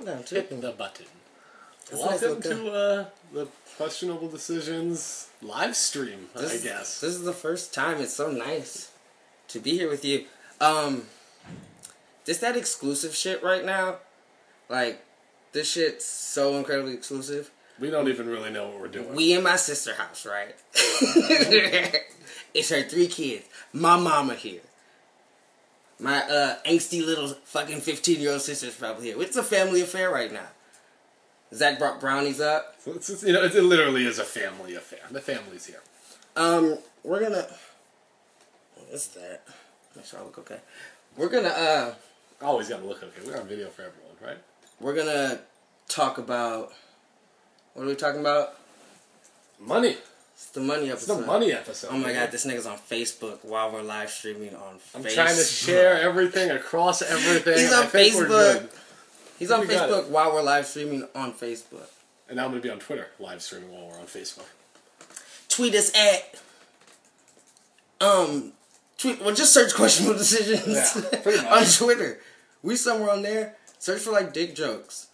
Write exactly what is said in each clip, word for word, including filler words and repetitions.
down too. Hit the button. That's Welcome nice to uh, the Questionable Decisions live stream, This, I guess. This is the first time. It's so nice to be here with you. Um, this that exclusive shit right now. Like, this shit's so incredibly exclusive. We don't even really know what we're doing. We in my sister's house, right? It's her three kids. My mama here. My uh, angsty little fucking fifteen-year-old sister's probably here. It's a family affair right now. Zach brought brownies up. So it's, it's, you know, it literally is a family affair. The family's here. Um, we're gonna... What's that? Make sure I look okay. We're gonna, uh... Always gotta look okay. We're on video for everyone, right? We're gonna talk about... What are we talking about? Money. It's the money It's episode. the money episode. Oh my man. god, this nigga's on Facebook while we're live streaming on I'm Facebook. trying to share everything across everything. He's on I think we're Facebook. good. He's on We got Facebook it. while we're live streaming on Facebook. And now I'm going to be on Twitter, live streaming while we're on Facebook. Tweet us at... Um... Tweet... Well, just search Questionable Decisions Yeah, pretty much. on Twitter. We somewhere on there. Search for, like, dick jokes.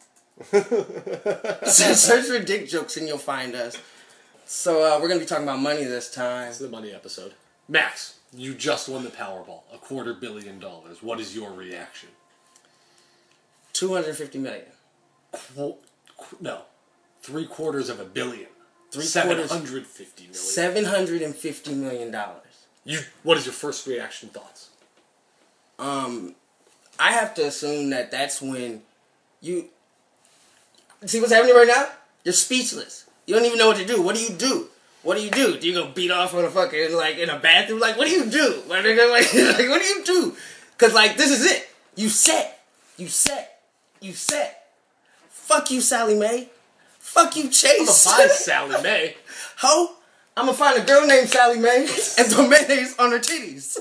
Search for dick jokes and you'll find us. So, uh, we're going to be talking about money this time. This is the money episode. Max, you just won the Powerball. A quarter billion dollars. What is your reaction? two hundred fifty million. Qu- qu- no. Three quarters of a billion. Three Seven quarters- hundred fifty million. seven hundred fifty million dollars. You. What is your first reaction thoughts? Um, I have to assume that that's when you... See what's happening right now? You're speechless. You don't even know what to do. What do you do? What do you do? Do you go beat off on a fucking, like, in a bathroom? Like, what do you do? Like, like, like what do you do? Because, like, this is it. You set. You set. You set. Fuck you, Sally Mae. Fuck you, Chase. I'm gonna buy Sally Mae. Ho, I'm gonna find a girl named Sally Mae and throw mayonnaise on her titties.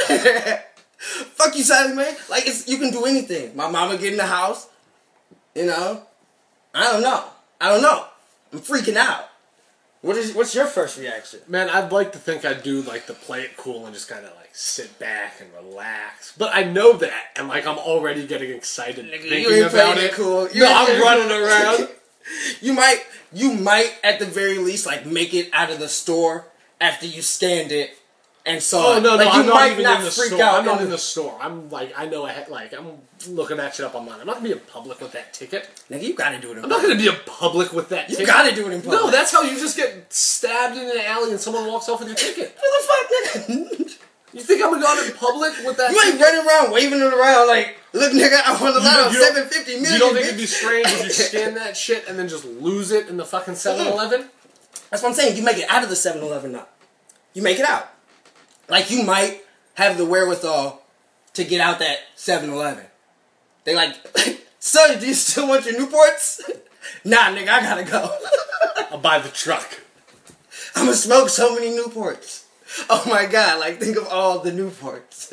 Fuck you, Sally Mae. Like, it's, you can do anything. My mama get in the house. You know? I don't know. I don't know. I'm freaking out. What is? What's your first reaction? Man, I'd like to think I'd do, like, the play it cool and just kind of, like, sit back and relax. But I know that, and, like, I'm already getting excited Nigga, thinking you ain't about playing it. it cool. You No, ain't I'm playing it running cool. around. You might, you might at the very least, like, make it out of the store after you scanned it and saw Oh, it. no, no, like, you I'm not might even not in the freak store. out. I'm not in in the store. I'm, like, I know, I ha- like, I'm looking that shit up online. I'm not gonna be in public with that ticket. Nigga, you gotta do it in I'm not public. gonna be in public with that You ticket. gotta do it in public. No, that's how you just get stabbed in an alley and someone walks off with your ticket. What the fuck, nigga? You think I'm gonna go out in public with that You ain't ticket? running around waving it around like, look, nigga, I won the lotto, You don't- seven fifty million. You don't think bitch. it'd be strange if you scan that shit and then just lose it in the fucking seven eleven? That's what I'm saying. You make it out of the seven eleven now. You make it out. Like, you might have the wherewithal to get out that seven eleven. They like, son, do you still want your Newports? Nah, nigga, I gotta go. I'll buy the truck. I'm gonna smoke so many Newports. Oh my god, like, think of all the Newports.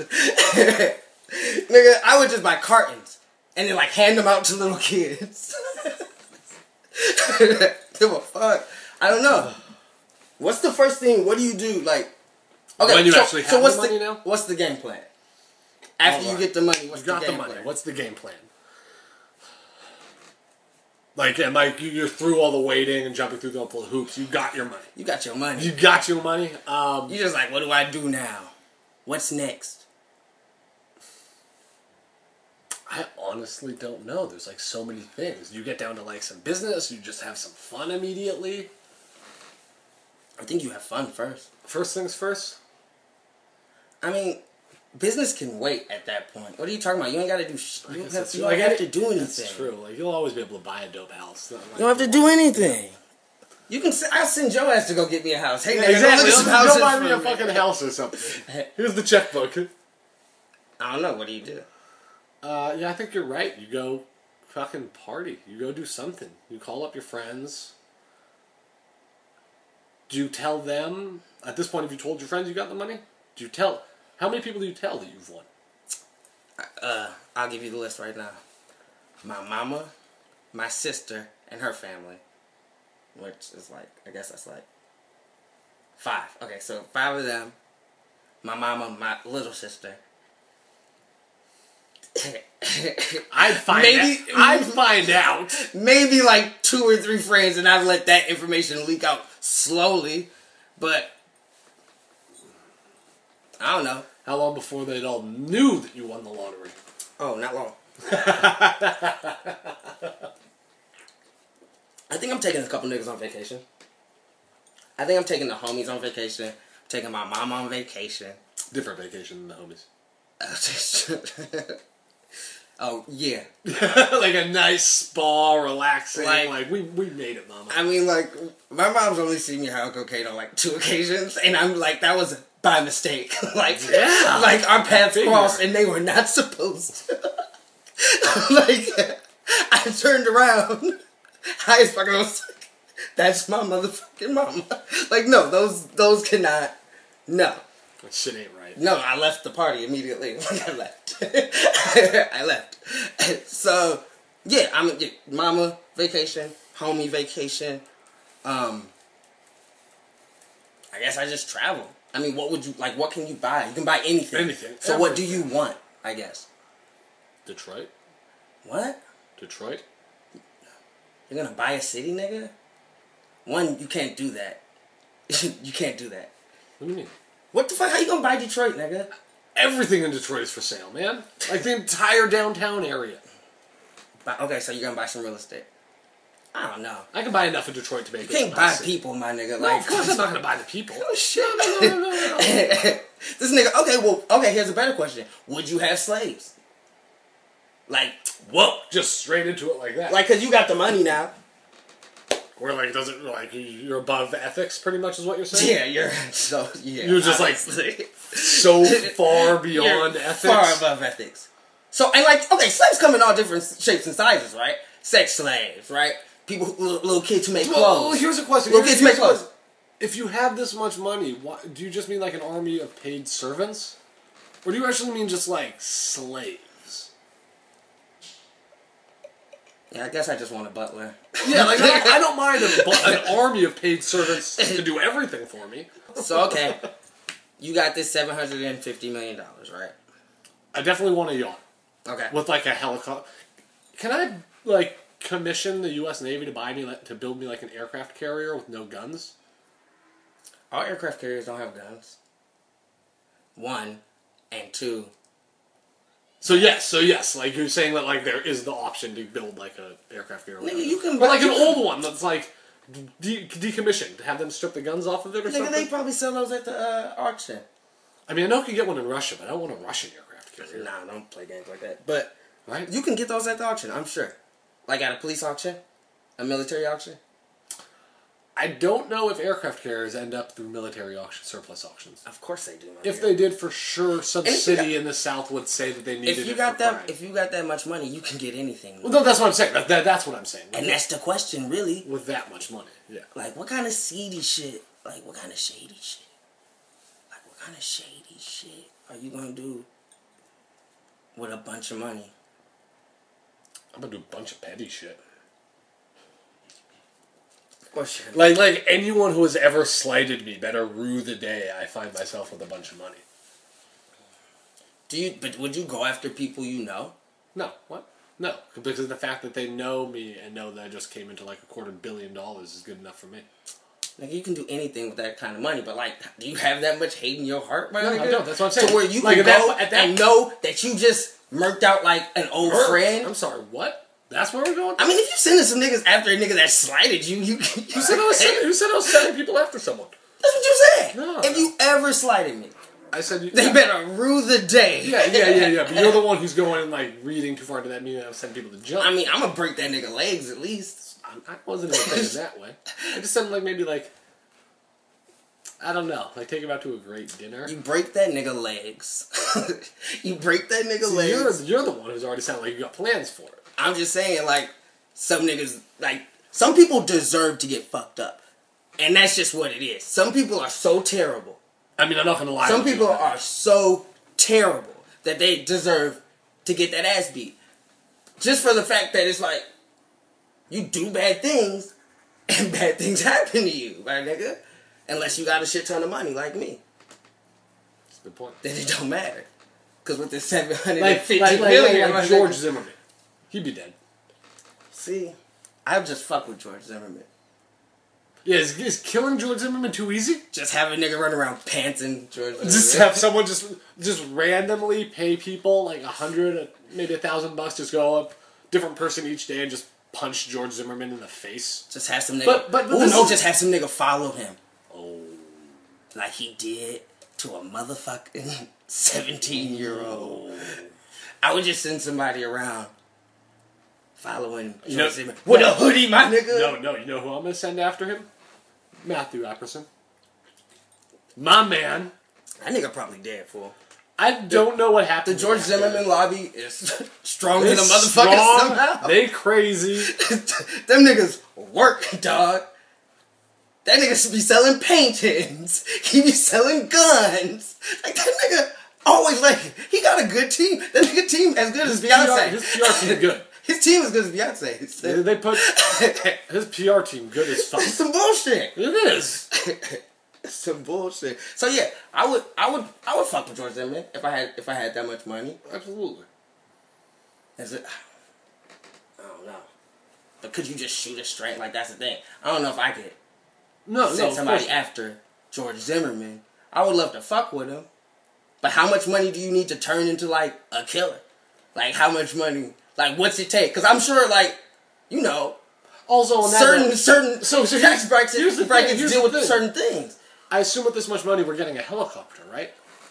Nigga, I would just buy cartons and then, like, hand them out to little kids. Give a fuck. I don't know. What's the first thing? What do you do? Like, okay, When you so, actually so have what's the money now? What's the game plan? After you Alright. get the money, what's You got the the game money. plan? What's the game plan? Like, and like you- you're through all the waiting and jumping through all the hoops. You got your money. You got your money. You got your money. Um, You just like, what do I do now? What's next? I honestly don't know. There's like so many things. You get down to like some business. You just have some fun immediately. I think you have fun first. First things first. I mean, business can wait at that point. What are you talking about? You ain't got to do. Sh- you I don't guess have, that's you true. don't Like, have I- to do anything. That's true. Like you'll always be able to buy a dope house. Not like- You don't have to do anything. You can. s- I'll send your ass to go get me a house. Hey, Yeah, nigga, go exactly. look at some Go houses buy me for a fucking house or something. Here's the checkbook. I don't know. What do you do? Uh, yeah, I think you're right. You go fucking party. You go do something. You call up your friends. Do you tell them, at this point, have you told your friends you got the money? Do you tell, how many people do you tell that you've won? Uh, I'll give you the list right now. My mama, my sister, and her family. Which is like, I guess that's like five. Okay, so five of them. My mama, my little sister. I'd find Maybe- out. I'd find out. Maybe like two or three friends, and I'd let that information leak out slowly. But I don't know. How long before they'd all knew that you won the lottery? Oh, not long. I think I'm taking a couple niggas on vacation. I think I'm taking the homies on vacation. I'm taking my mom on vacation. Different vacation than the homies. Oh, yeah. Like a nice spa, relaxing. Like- Like, we, we made it, mama. I mean, like, my mom's only seen me have cocaine on, like, two occasions. And I'm like, that was by mistake. Like, Yeah. like our paths Figure. crossed and they were not supposed to. Like, I turned around. High as fuck. I was like, that's my motherfucking mama. Like, no, those those cannot. No. That shit ain't right. No, I left the party immediately. I left. I left. So, yeah, I'm yeah, mama vacation, homie vacation. Um, I guess I just travel. I mean, what would you, like, what can you buy? You can buy anything. Anything. So what do you want, I guess? Detroit? What? Detroit? You're gonna buy a city, nigga? One, you can't do that. You can't do that. What do you mean? What the fuck? How you gonna buy Detroit, nigga? Everything in Detroit is for sale, man. Like the entire downtown area. Buy, okay, so you're gonna buy some real estate. I don't know. I can buy enough in Detroit to make You it. can't a buy nice city. people, my nigga. No, Like, of course I'm not gonna buy the people. oh shit. No, no, no, no, no. This nigga. Okay, well, okay. Here's a better question. Would you have slaves? Like, Whoa, just straight into it like that. like, cause you got the money now. Or like, does it like you're above ethics? Pretty much is what you're saying. Yeah, you're so yeah. You're just, like, obviously. So far beyond You're ethics. Far above ethics. So, and like, okay, slaves come in all different shapes and sizes, right? Sex slaves, right? People, little, little kids who make Well, clothes. well, here's a question. Little Here's- kids make here's a clothes. question. If you have this much money, why, do you just mean like an army of paid servants, or do you actually mean just like slaves? Yeah, I guess I just want a butler. Yeah, like I, I don't mind a, bu- an army of paid servants to do everything for me. So, okay, you got this seven hundred and fifty million dollars, right? I definitely want a yacht Okay. with like a helicopter. Can I like commission the U S Navy to buy me like, to build me like an aircraft carrier with no guns? All aircraft carriers don't have guns. One, and two. So yes, so yes, like you're saying that like there is the option to build like a aircraft carrier, Nigga, you can. but like an you old one that's like de- decommissioned, to have them strip the guns off of it or Nigga, something. they probably sell those at the uh, auction. I mean, I know you can get one in Russia, but I don't want a Russian aircraft carrier. Nah, don't play games like that. But Right? you can get those at the auction, I'm sure. Like at a police auction, a military auction. I don't know if aircraft carriers end up through military auction, surplus auctions. Of course they do. my If nigga. they did, for sure, some And if you city got- in the South would say that they needed if you it got for that, crime. if you got that much money, you can get anything. Well, no, that's what I'm saying. That, that, that's what I'm saying. And that's the question, really. With that much money, yeah. Like, what kind of seedy shit? Like, what kind of shady shit? Like, what kind of shady shit are you gonna do with a bunch of money? I'm gonna do a bunch of petty shit. Of course you're Like, like anyone who has ever slighted me better rue the day I find myself with a bunch of money. Do you? But would you go after people you know? No, what? No, because of the fact that they know me and know that I just came into like a quarter billion dollars is good enough for me. Like, you can do anything with that kind of money, but like, do you have that much hate in your heart, my No, nigga? I don't. That's what I'm saying. To where you Like, can at that go po- at that- and know that you just murked out like an old Hurt. friend. I'm sorry, what? That's where we're going? I mean, if you sending some niggas after a nigga that slighted you, you, you Who said I was sending, who said I was sending people after someone? That's what you said. No. If you ever slighted me, I said you. they yeah. better rue the day. Yeah, yeah, yeah, yeah. But you're the one who's going and like reading too far into that meaning. I was sending people to jump. I mean, I'm gonna break that nigga legs at least. I, I wasn't even thinking that way. I just said like maybe like I don't know, like take him out to a great dinner. You break that nigga legs. You break that nigga See, legs. you're you're the one who's already sounded like you got plans for it. I'm just saying, like, some niggas, like, some people deserve to get fucked up. And that's just what it is. Some people are so terrible. I mean, I'm not gonna lie. Some with you people on that. are so terrible that they deserve to get that ass beat. Just for the fact that it's like, you do bad things, and bad things happen to you, my nigga. Unless you got a shit ton of money like me. That's a good point. Then it don't matter. Because with the seven hundred Like, fifty like, like, million, like, my like George nigga. Zimmerman. He'd be dead. See, I just fuck with George Zimmerman. Yeah, is, is killing George Zimmerman too easy? Just have a nigga run around pantsing George Zimmerman. Just have someone just just randomly pay people like a hundred, maybe a thousand bucks, just go up, different person each day, and just punch George Zimmerman in the face. Just have some nigga. But- but- but oh this no, is- just have some nigga follow him. Oh. Like he did to a motherfucking seventeen year old. I would just send somebody around following George You know- Zimmerman. With a hoodie, my nigga. No, no, you know who I'm gonna send after him? Matthew Apperson. My man. That nigga probably dead, fool. I don't know what The happened. George to that guy. Zimmerman lobby is strong than a It's motherfucker strong, somehow. They crazy. Them niggas work, dog. That nigga should be selling paintings. He be selling guns. Like that nigga always like he got a good team. That nigga team as good as His P R Beyonce. his P R team good. His team is good as Beyonce. They, they put his P R team good as fuck. It's some bullshit. It is. It's some bullshit. So yeah, I would, I would, I would fuck with George Zimmerman if I had, if I had that much money. Absolutely. Is it? I don't know. But could you just shoot a straight? Like that's the thing. I don't know if I could No, send no. of somebody course. after George Zimmerman. I would love to fuck with him, but how much money do you need to turn into like a killer? Like how much money? Like what's it take? Because I'm sure, like you know, Also, on that certain note, certain So- so tax here's- brackets, here's the thing, brackets here's deal the with thing. certain things. I assume with this much money, we're getting a helicopter, right?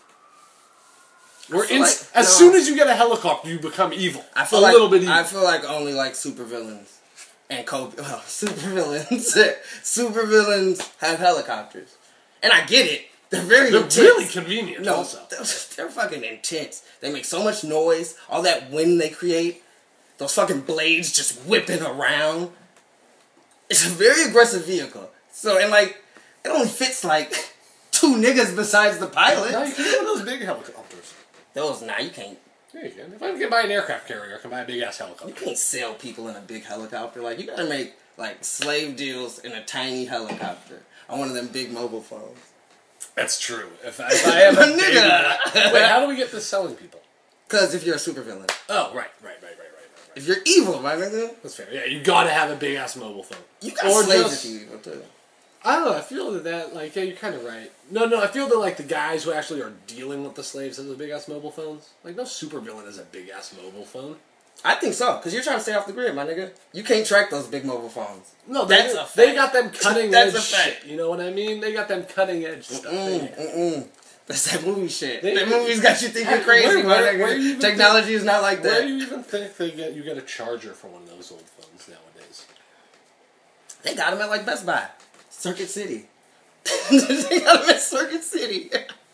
We're feel in, like- as no. soon as you get a helicopter, you become evil. I feel a like little bit evil. I feel like only like supervillains and Kobe. Well, supervillains, supervillains have helicopters, and I get it. They're very They're intense. really convenient. No, also, they're, they're fucking intense. They make so much noise. All that wind they create. Those fucking blades just whipping around. It's a very aggressive vehicle. So, and like, it only fits like two niggas besides the pilot. now you can get one of those big helicopters. Those, nah, you can't. Yeah, you can. If I can buy an aircraft carrier, I can buy a big ass You helicopter. can't sell people in a big helicopter. Like, you gotta make like slave deals in a tiny helicopter on one of them big mobile phones. That's true. If I, if I have a My baby, nigga. wait, how do we get this selling people? Because if you're a supervillain, Oh, right, right, right, right, right, right. right. if you're evil, my nigga, That's fair. Yeah, you gotta have a big ass mobile phone. you got Or slaves just- if you evil too. I don't know. I feel that, that like yeah, you're kind of right. No, no. I feel that like the guys who actually are dealing with the slaves have the big ass mobile phones. Like no supervillain has a big ass mobile phone. I think so, because you're trying to stay off the grid, my nigga. You can't track those big mobile phones. No, they, That's a fact. they got them cutting That's edge a fact. shit. You know what I mean? They got them cutting edge stuff. Mm, They- mm-mm. That's that movie shit. They- that movie's got you thinking Hey, crazy, where- my where- nigga. where you even Technology is not like Where that. do you even think they get you get a charger for one of those old phones nowadays? They got them at like Best Buy, Circuit City. They got them at Circuit City.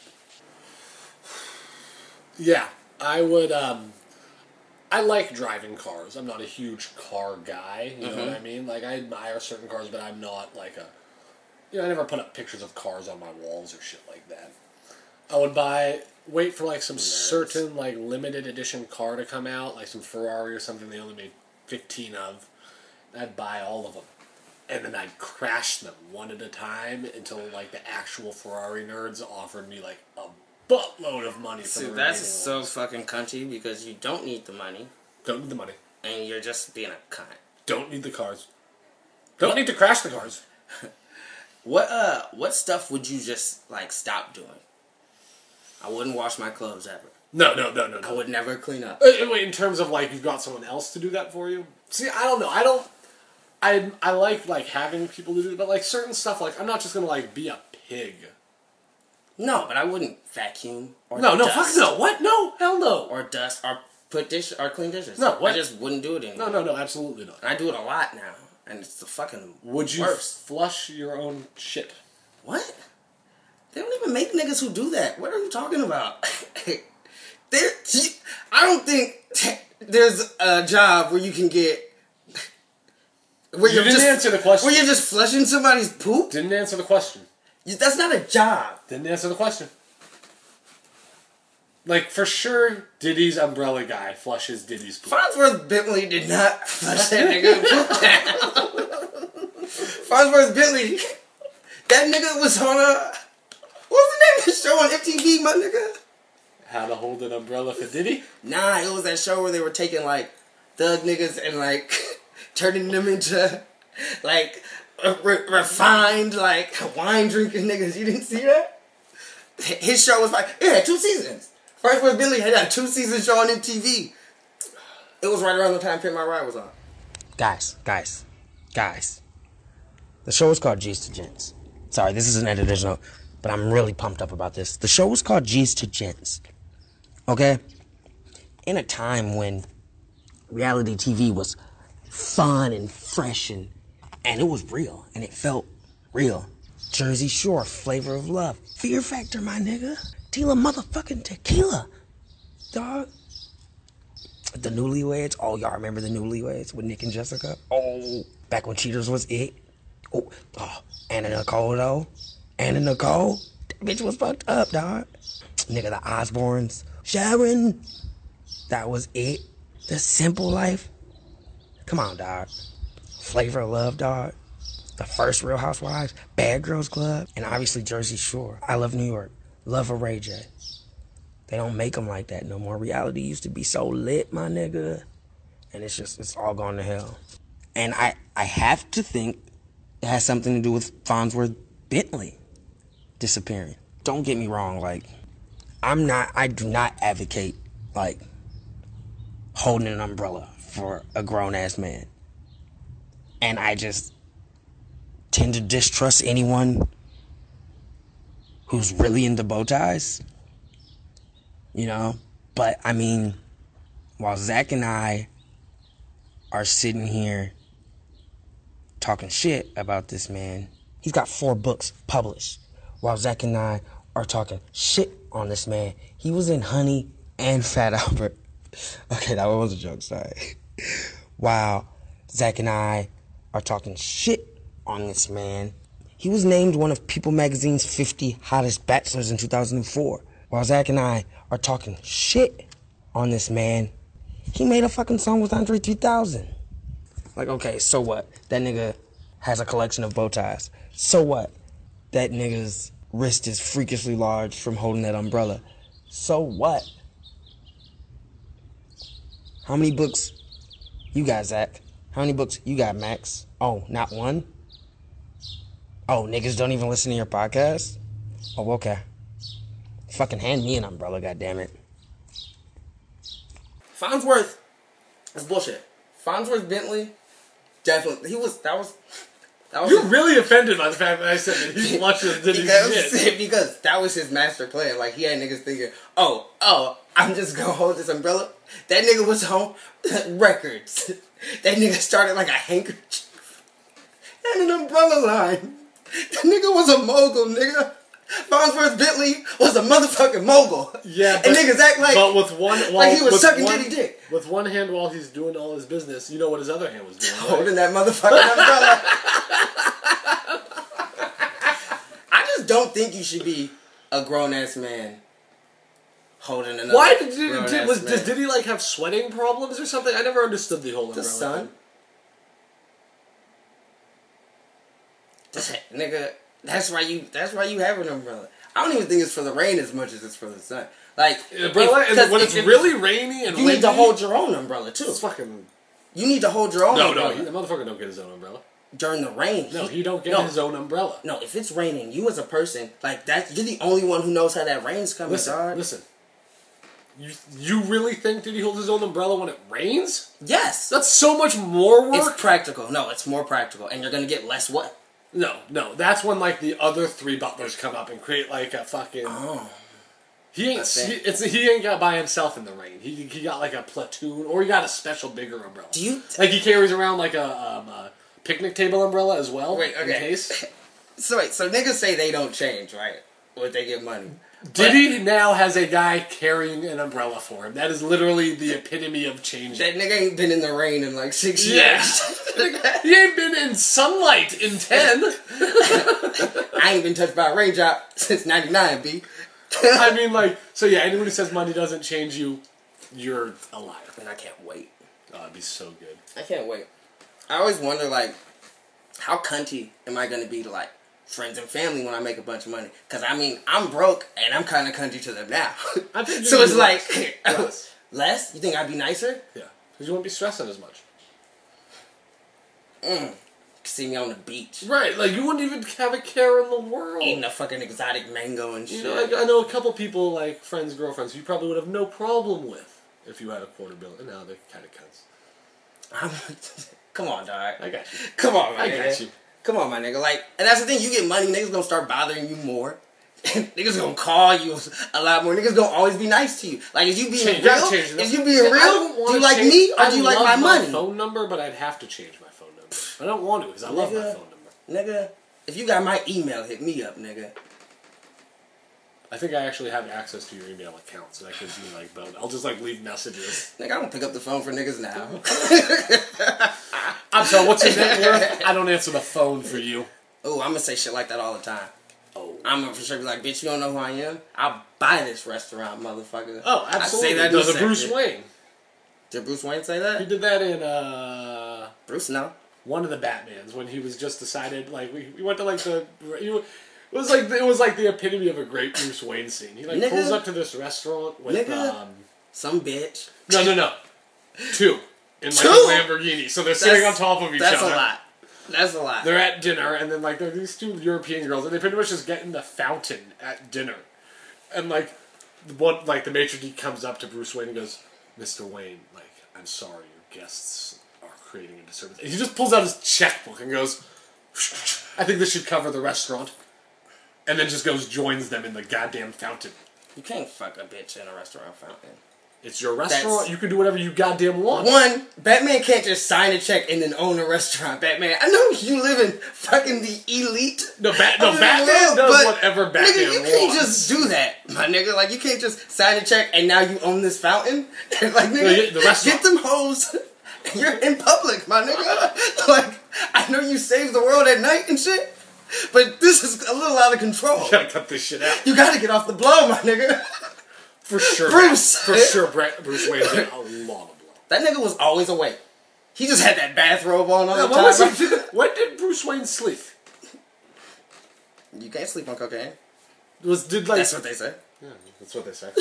Yeah, I would. um I like driving cars. I'm not a huge car guy. You know Mhm. what I mean? Like I admire certain cars, but I'm not like a. You know, I never put up pictures of cars on my walls or shit like that. I would buy, wait for like some certain like limited edition car to come out, like some Ferrari or something they only made fifteen of. I'd buy all of them, and then I'd crash them one at a time until like the actual Ferrari nerds offered me like a buttload of money for See, the that's remaining so ones. fucking cunty because you don't need the money Don't need the money. and you're just being a cunt. Don't need the cars. Don't need to crash the cars. What uh, what stuff would you just like stop doing? I wouldn't wash my clothes ever. No, no, no, no, I no. would never clean up. Uh, Wait, in terms of like you've got someone else to do that for you? See, I don't know. I don't. I I like like having people to do it, but like certain stuff, like I'm not just gonna like be a pig. No, but I wouldn't vacuum or No, no, dust, fuck no. What? No, hell no. or dust or put dish or clean dishes. No, what? I just wouldn't do it anymore. No, no, no, absolutely not. And I do it a lot now, and it's the fucking Would you worst. flush your own shit? What? They don't even make niggas who do that. What are you talking about? there, I don't think there's a job where you can get where You you're didn't just answer the question. where you're just flushing somebody's poop. Didn't answer the question. You- That's not a job. Didn't answer the question. Like for sure, Diddy's umbrella guy flushes Diddy's poop. Farnsworth Bentley did not flush that nigga poop down. Farnsworth Bentley, that nigga was on a what was the name of the show on M T V, my nigga? How to hold an umbrella for Diddy? Nah, it was that show where they were taking like thug niggas and like turning them into like re- refined like wine drinking niggas. You didn't see that? His show was like it had two seasons. First was Billy had a two season show on M T V. It was right around the time Pimp My Ride was on. Guys, guys, guys. The show was called G's to Gents. Sorry, this is an editor's note, but I'm really pumped up about this. The show was called G's to Gents. Okay? In a time when reality T V was fun and fresh and, and it was real and it felt real. Jersey Shore, Flavor of Love. Fear Factor, my nigga. Tila motherfucking Tequila. Dog. The Newlyweds. Oh, y'all remember the Newlyweds with Nick and Jessica? Oh, back when Cheaters was it. Oh, oh, Anna Nicole, though. Anna Nicole. That bitch was fucked up, dog. Nigga, the Osbournes. Sharon. That was it. The Simple Life. Come on, dog. Flavor of Love, dog. The first Real Housewives. Bad Girls Club. And obviously Jersey Shore. I Love New York. Love of Ray J. They don't make them like that no more. Reality used to be so lit, my nigga. And it's just, it's all gone to hell. And I, I have to think it has something to do with Farnsworth Bentley disappearing. Don't get me wrong, like, I'm not, I do not advocate, like, holding an umbrella for a grown-ass man. And I just tend to distrust anyone who's really into bow ties. You know, but I mean, while Zach and I are sitting here talking shit about this man, he's got four books published. While Zach and I are talking shit on this man, he was in Honey and Fat Albert. Okay, that was a joke, sorry. While Zach and I are talking shit on this man, he was named one of People Magazine's fifty hottest bachelors in two thousand four. While Zach and I are talking shit on this man, he made a fucking song with Andre three thousand. Like, okay, so what? That nigga has a collection of bow ties. So what? That nigga's wrist is freakishly large from holding that umbrella. So what? How many books you got, Zach? How many books you got, Max? Oh, not one? Oh, niggas don't even listen to your podcast? Oh, okay. Fucking hand me an umbrella, goddammit. Farnsworth is bullshit. Farnsworth Bentley, definitely. He was, that was, that was. You're his, really offended by the fact that I said that he watches Diddy's shit. Because that was his master plan. Like, he had niggas thinking, oh, oh, I'm just gonna hold this umbrella. That nigga was on records. That nigga started like a handkerchief and an umbrella line. That nigga was a mogul, nigga. Farnsworth Bentley was a motherfucking mogul. Yeah, but, and niggas act like, but with one, while, like he was sucking one, Diddy dick. With one hand while he's doing all his business, you know what his other hand was doing, right? Holding that motherfucking umbrella. I just don't think you should be a grown-ass man holding another Why did, did, did was man. Did Diddy like have sweating problems or something? I never understood the whole umbrella. The sun. That's, nigga, that's why you. That's why you have an umbrella. I don't even think it's for the rain as much as it's for the sun. Like, umbrella, if, and when it's if, really rainy and you windy, need to hold your own umbrella too. It's fucking. You need to hold your own. No, umbrella. no, he, the motherfucker don't get his own umbrella during the rain. No, he don't get no, his own umbrella. No, if it's raining, you as a person, like that, you're the only one who knows how that rain's coming. Listen, dog. listen. You you really think Diddy holds his own umbrella when it rains? Yes. That's so much more work. It's practical. No, it's more practical, and you're gonna get less wet. No, no, that's when like the other three butlers come up and create like a fucking. Oh. He ain't. He, it's he ain't got by himself in the rain. He he got like a platoon, or he got a special bigger umbrella. Do you like he carries around like a, um, a picnic table umbrella as well? Wait, okay. In case. So wait, so niggas say they don't change, right? When they get money. Diddy now has a guy carrying an umbrella for him. That is literally the epitome of change. That nigga ain't been in the rain in like six yeah. years. He ain't been in sunlight in ten. I ain't been touched by a raindrop since ninety-nine, B. I mean, like, so yeah, anyone who says money doesn't change you, you're a liar. And I can't wait. Oh, it'd be so good. I can't wait. I always wonder, like, how cunty am I going to be to, like, friends and family when I make a bunch of money. Because, I mean, I'm broke, and I'm kind of country to them now. I think so it's like... less. less. Less? You think I'd be nicer? Yeah. Because you wouldn't be stressing as much. Mm. See me on the beach. Right, like, you wouldn't even have a care in the world. Eating a fucking exotic mango and shit. You know, like, I know a couple people, like, friends, girlfriends, you probably would have no problem with if you had a quarter bill. And now they're kind of cunts. I'm, come on, dog. I got you. Come on, my I nigga. got you. Come on, my nigga. Like, and that's the thing. You get money, niggas gonna start bothering you more. Niggas gonna call you a lot more. Niggas gonna always be nice to you. Like, is you being change, real? Change is you being real? Do you like change, me or I do you like my, my money? phone number, but I'd have to change my phone number. I don't want to because I nigga, love my phone number. Nigga, if you got my email, hit me up, nigga. I think I actually have access to your email account, so that gives me like both. I'll just like leave messages. Nigga, I don't pick up the phone for niggas now. I'm sorry, what's your net worth? I don't answer the phone for you. Oh, I'm gonna say shit like that all the time. Oh. I'm gonna for sure be like, bitch, you don't know who I am? I'll buy this restaurant, motherfucker. Oh, absolutely. I say that the, the Bruce Wayne. Did Bruce Wayne say that? He did that in, uh... Bruce, no. One of the Batmans, when he was just decided, like, we, we went to, like, the... You, it was like it was like the epitome of a great Bruce Wayne scene. He, like, nigga, pulls up to this restaurant with, nigga, um... some bitch. No, no, no. Two. In, like, Two? a Lamborghini. So they're that's, sitting on top of each that's other. That's a lot. That's a lot. They're at dinner, and then, like, there are these two European girls, and they pretty much just get in the fountain at dinner. And, like, one, like, the maitre d' comes up to Bruce Wayne and goes, Mister Wayne, like, I'm sorry, your guests are creating a disturbance. And he just pulls out his checkbook and goes, I think this should cover the restaurant. And then just goes, joins them in the goddamn fountain. You can't fuck a bitch in a restaurant fountain. It's your restaurant. That's, you can do whatever you goddamn want. One, Batman can't just sign a check and then own a restaurant. Batman, I know you live in fucking the elite. No, ba- no Batman does whatever Batman wants. Nigga, you can't just do that, my nigga. Like, you can't just sign a check and now you own this fountain. Like, nigga, no, the restaurant. Get them hoes. You're in public, my nigga. Like, I know you save the world at night and shit, but this is a little out of control. You gotta cut this shit out. You gotta get off the blow, my nigga. For sure, Bruce. For sure, Bruce Wayne did a lot of blow. That nigga was always awake. He just had that bathrobe on all yeah, the when time. Was he, when did Bruce Wayne sleep? You can't sleep on cocaine. Was did like that's what they say. Yeah, that's what they say.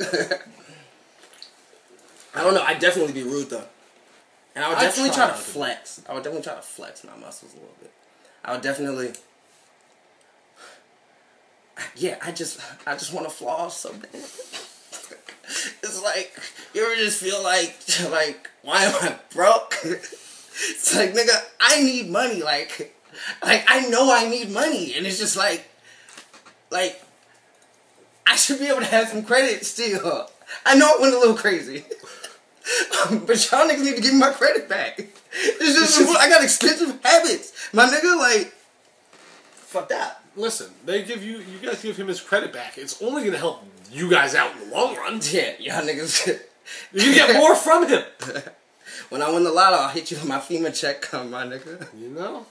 I don't know. I'd definitely be rude though, and I would definitely try, try to to flex. I would definitely try to flex my muscles a little bit. I would definitely. Yeah, I just, I just want to floss so bad. It's like, you ever just feel like, like, why am I broke? It's like, nigga, I need money. Like, like, I know I need money. And it's just like, like, I should be able to have some credit still. I know it went a little crazy. But y'all niggas need to give me my credit back. It's just, I got expensive habits. My nigga, like, fucked up. Listen, they give you, you guys give him his credit back. It's only going to help you guys out in the long run. Yeah, y'all niggas. You get more from him. When I win the lotto, I'll hit you with my FEMA check, come, my nigga. You know?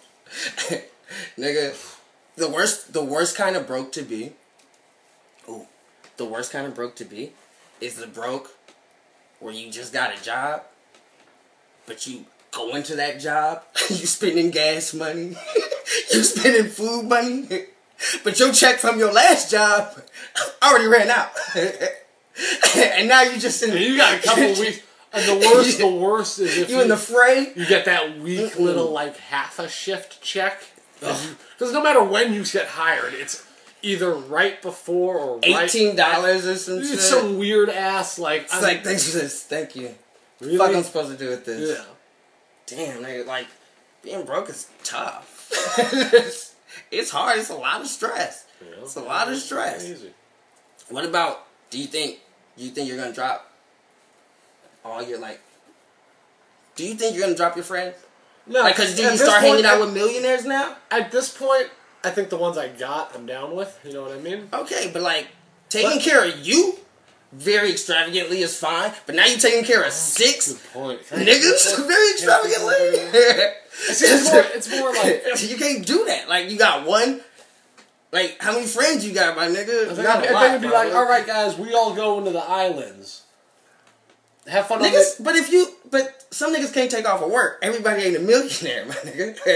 Nigga, the worst, the worst kind of broke to be, ooh, the worst kind of broke to be is the broke where you just got a job, but you go into that job, you spending gas money, you spending food money, but your check from your last job already ran out. And now you just in and you got a couple weeks. And the worst, the worst is if you, you in the fray. You get that weak mm-mm. little like half a shift check. Because no matter when you get hired, it's either right before or right eighteen dollars or some shit. It's some weird ass like. It's I'm, like thanks for this, thank you. Really? What the fuck I'm supposed to do with this? Yeah. Damn, nigga, like being broke is tough. it's, it's hard. It's a lot of stress. Yeah, it's a lot of stress. Easy. What about? Do you think? Do you think you're gonna drop? All your like, do you think you're gonna drop your friends? No, like, cause do you start point, hanging out with millionaires now? At this point, I think the ones I got, I'm down with. You know what I mean? Okay, but like taking but, care of you, very extravagantly is fine. But now you're taking care of six niggas, very extravagantly. it's, it's, more, it's more like you can't do that. Like you got one. Like how many friends you got, my nigga? I think, I think it'd be like, all right, guys, we all go into the islands. Have fun niggas, on but if you, but some niggas can't take off of work. Everybody ain't a millionaire, my nigga.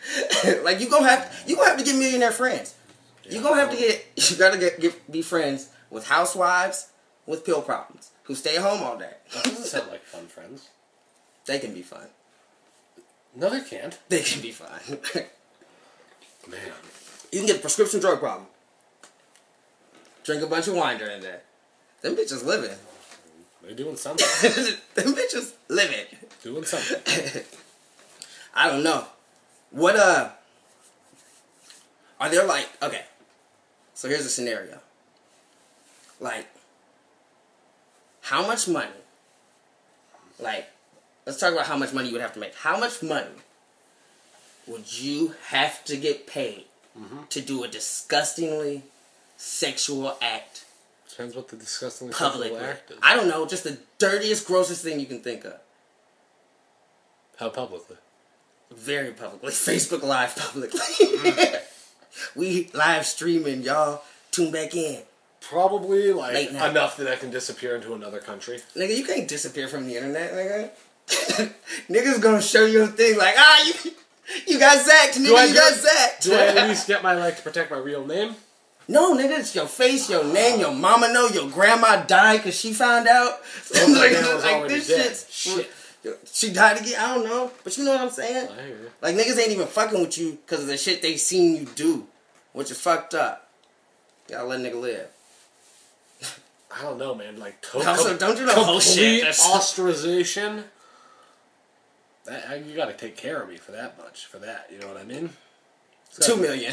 Like you gonna have you gonna have to get millionaire friends. Yeah, you gonna have to get you gotta get, get be friends with housewives with pill problems who stay home all day. That doesn't sound like fun friends. They can be fun. No, they can't. They can be fun. Man, you can get a prescription drug problem. Drink a bunch of wine during that. Them bitches living. They're doing something. Them bitches living. Doing something. I don't know. What, uh... Are there, like... Okay. So here's a scenario. Like... How much money... Like... Let's talk about how much money you would have to make. How much money would you have to get paid mm-hmm. to do a disgustingly sexual act? Depends what the disgustingly publicly. sexual act is. I don't know. Just the dirtiest, grossest thing you can think of. How publicly? Very publicly. Facebook Live publicly. We live streaming, y'all. Tune back in. Probably, like, enough that I can disappear into another country. Nigga, you can't disappear from the internet, nigga. Niggas gonna show you a thing like, ah, you you got zacked, nigga, you got zacked. Do I at least get my, like, to protect my real name? No, nigga, it's your face, your name, your mama know, your grandma died because she found out. Oh, like, like this shit. Shit. She died again, I don't know. But you know what I'm saying? I hear you. Like, niggas ain't even fucking with you because of the shit they seen you do, which is fucked up. You gotta let a nigga live. I don't know, man. Like, to- also, com- don't you know whole shit? Ostracization. That, you gotta take care of me for that much. For that, you know what I mean? So, Two million.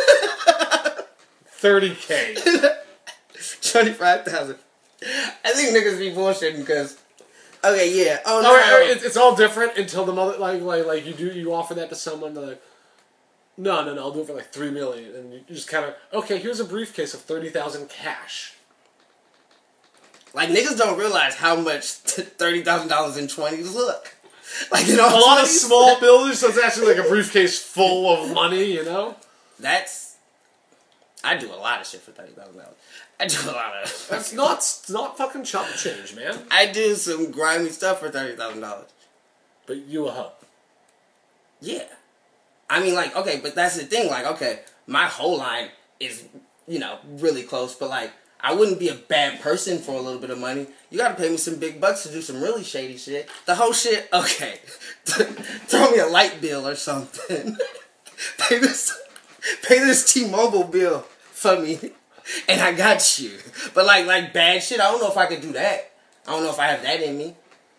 thirty K. twenty-five thousand. I think niggas be bullshitting because... Okay, yeah. Oh, no. All right, all right, it's, it's all different until the mother... Like, like, like you do, you offer that to someone, they're like, no, no, no, I'll do it for like three million. And you just kind of, okay, here's a briefcase of thirty thousand cash. Like, niggas don't realize how much thirty thousand dollars in twenties look. Like, you know, a lot of small builders, so it's actually like a briefcase full of money, you know? That's... I do a lot of shit for thirty thousand dollars. I do a lot of... That's not, it's not fucking chump change, man. I do some grimy stuff for thirty thousand dollars. But you a hoe. Yeah. I mean, like, okay, but that's the thing. Like, okay, my whole line is, you know, really close, but, like, I wouldn't be a bad person for a little bit of money. You gotta pay me some big bucks to do some really shady shit. The whole shit, okay. Throw me a light bill or something. pay this, pay this T-Mobile bill for me, and I got you. But, like, like bad shit, I don't know if I could do that. I don't know if I have that in me.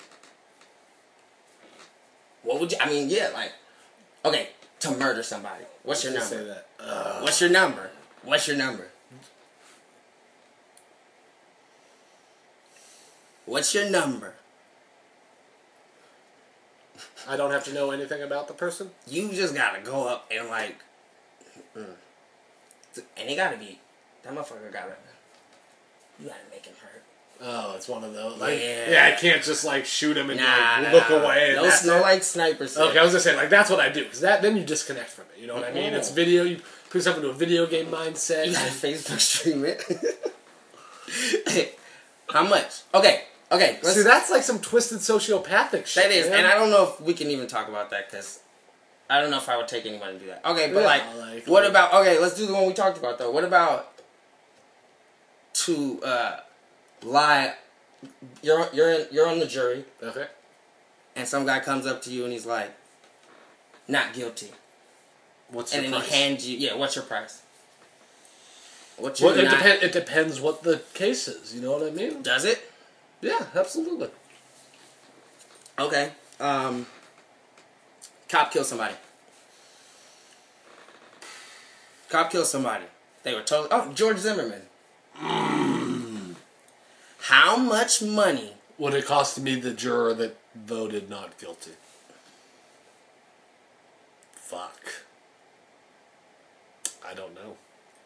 What would you, I mean, yeah, like, okay, to murder somebody. What's your number? Say that. Uh, What's your number? What's your number? What's your number? I don't have to know anything about the person? You just gotta go up and like... Mm. And it gotta be... That motherfucker gotta... You gotta make him hurt. Oh, it's one of those. Like, yeah. yeah, I can't just like shoot him and nah, like look nah. away. And no, that's no it. like snipers. Okay, I was gonna say like that's what I do because that then you disconnect from it. You know what mm-hmm. I mean? It's video. You put yourself into a video game mindset. You gotta Facebook stream it. How much? Okay, okay. See, that's like some twisted sociopathic shit. That is, man. and I don't know if we can even talk about that because I don't know if I would take anyone to do that. Okay, but yeah, like, like, what like, about? Okay, let's do the one we talked about though. What about to uh, lie? You're you're in, you're on the jury. Okay. And some guy comes up to you and he's like, "Not guilty." What's and your then price? he hands you, yeah. What's your price? What's your well, it, not, depend, it depends what the case is. You know what I mean? Does it? Yeah, absolutely. Okay. Um. Cop kills somebody. Cop kills somebody. They were told. Oh, George Zimmerman. Mm. How much money would it cost to be the juror that voted not guilty? Fuck. I don't know.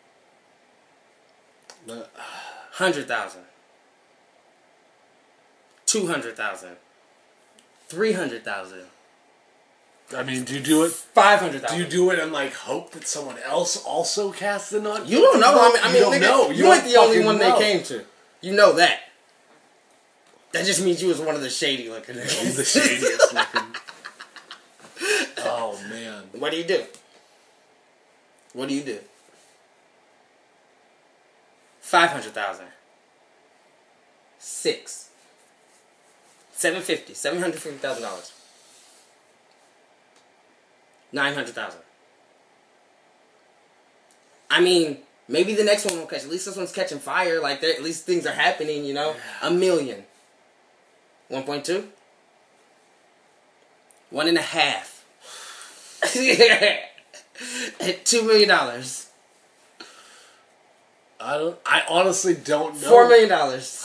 No. Hundred thousand. Two hundred thousand. Three hundred thousand. I mean, do you do it? Five hundred thousand. Do you do it and like hope that someone else also casts the not? You don't know. I mean, I mean, you don't nigga, know. You, You ain't don't the only fucking one know. they came to. You know that. That just means you was one of the shady looking niggas. The shadiest looking. Oh man. What do you do? What do you do? Five hundred thousand. Six. Seven fifty. Seven hundred fifty thousand dollars. Nine hundred thousand. I mean, maybe the next one won't catch. At least this one's catching fire. Like, at least things are happening, you know? A million. one point two? One and a half. At two million dollars. I don't. I honestly don't know. Four million dollars.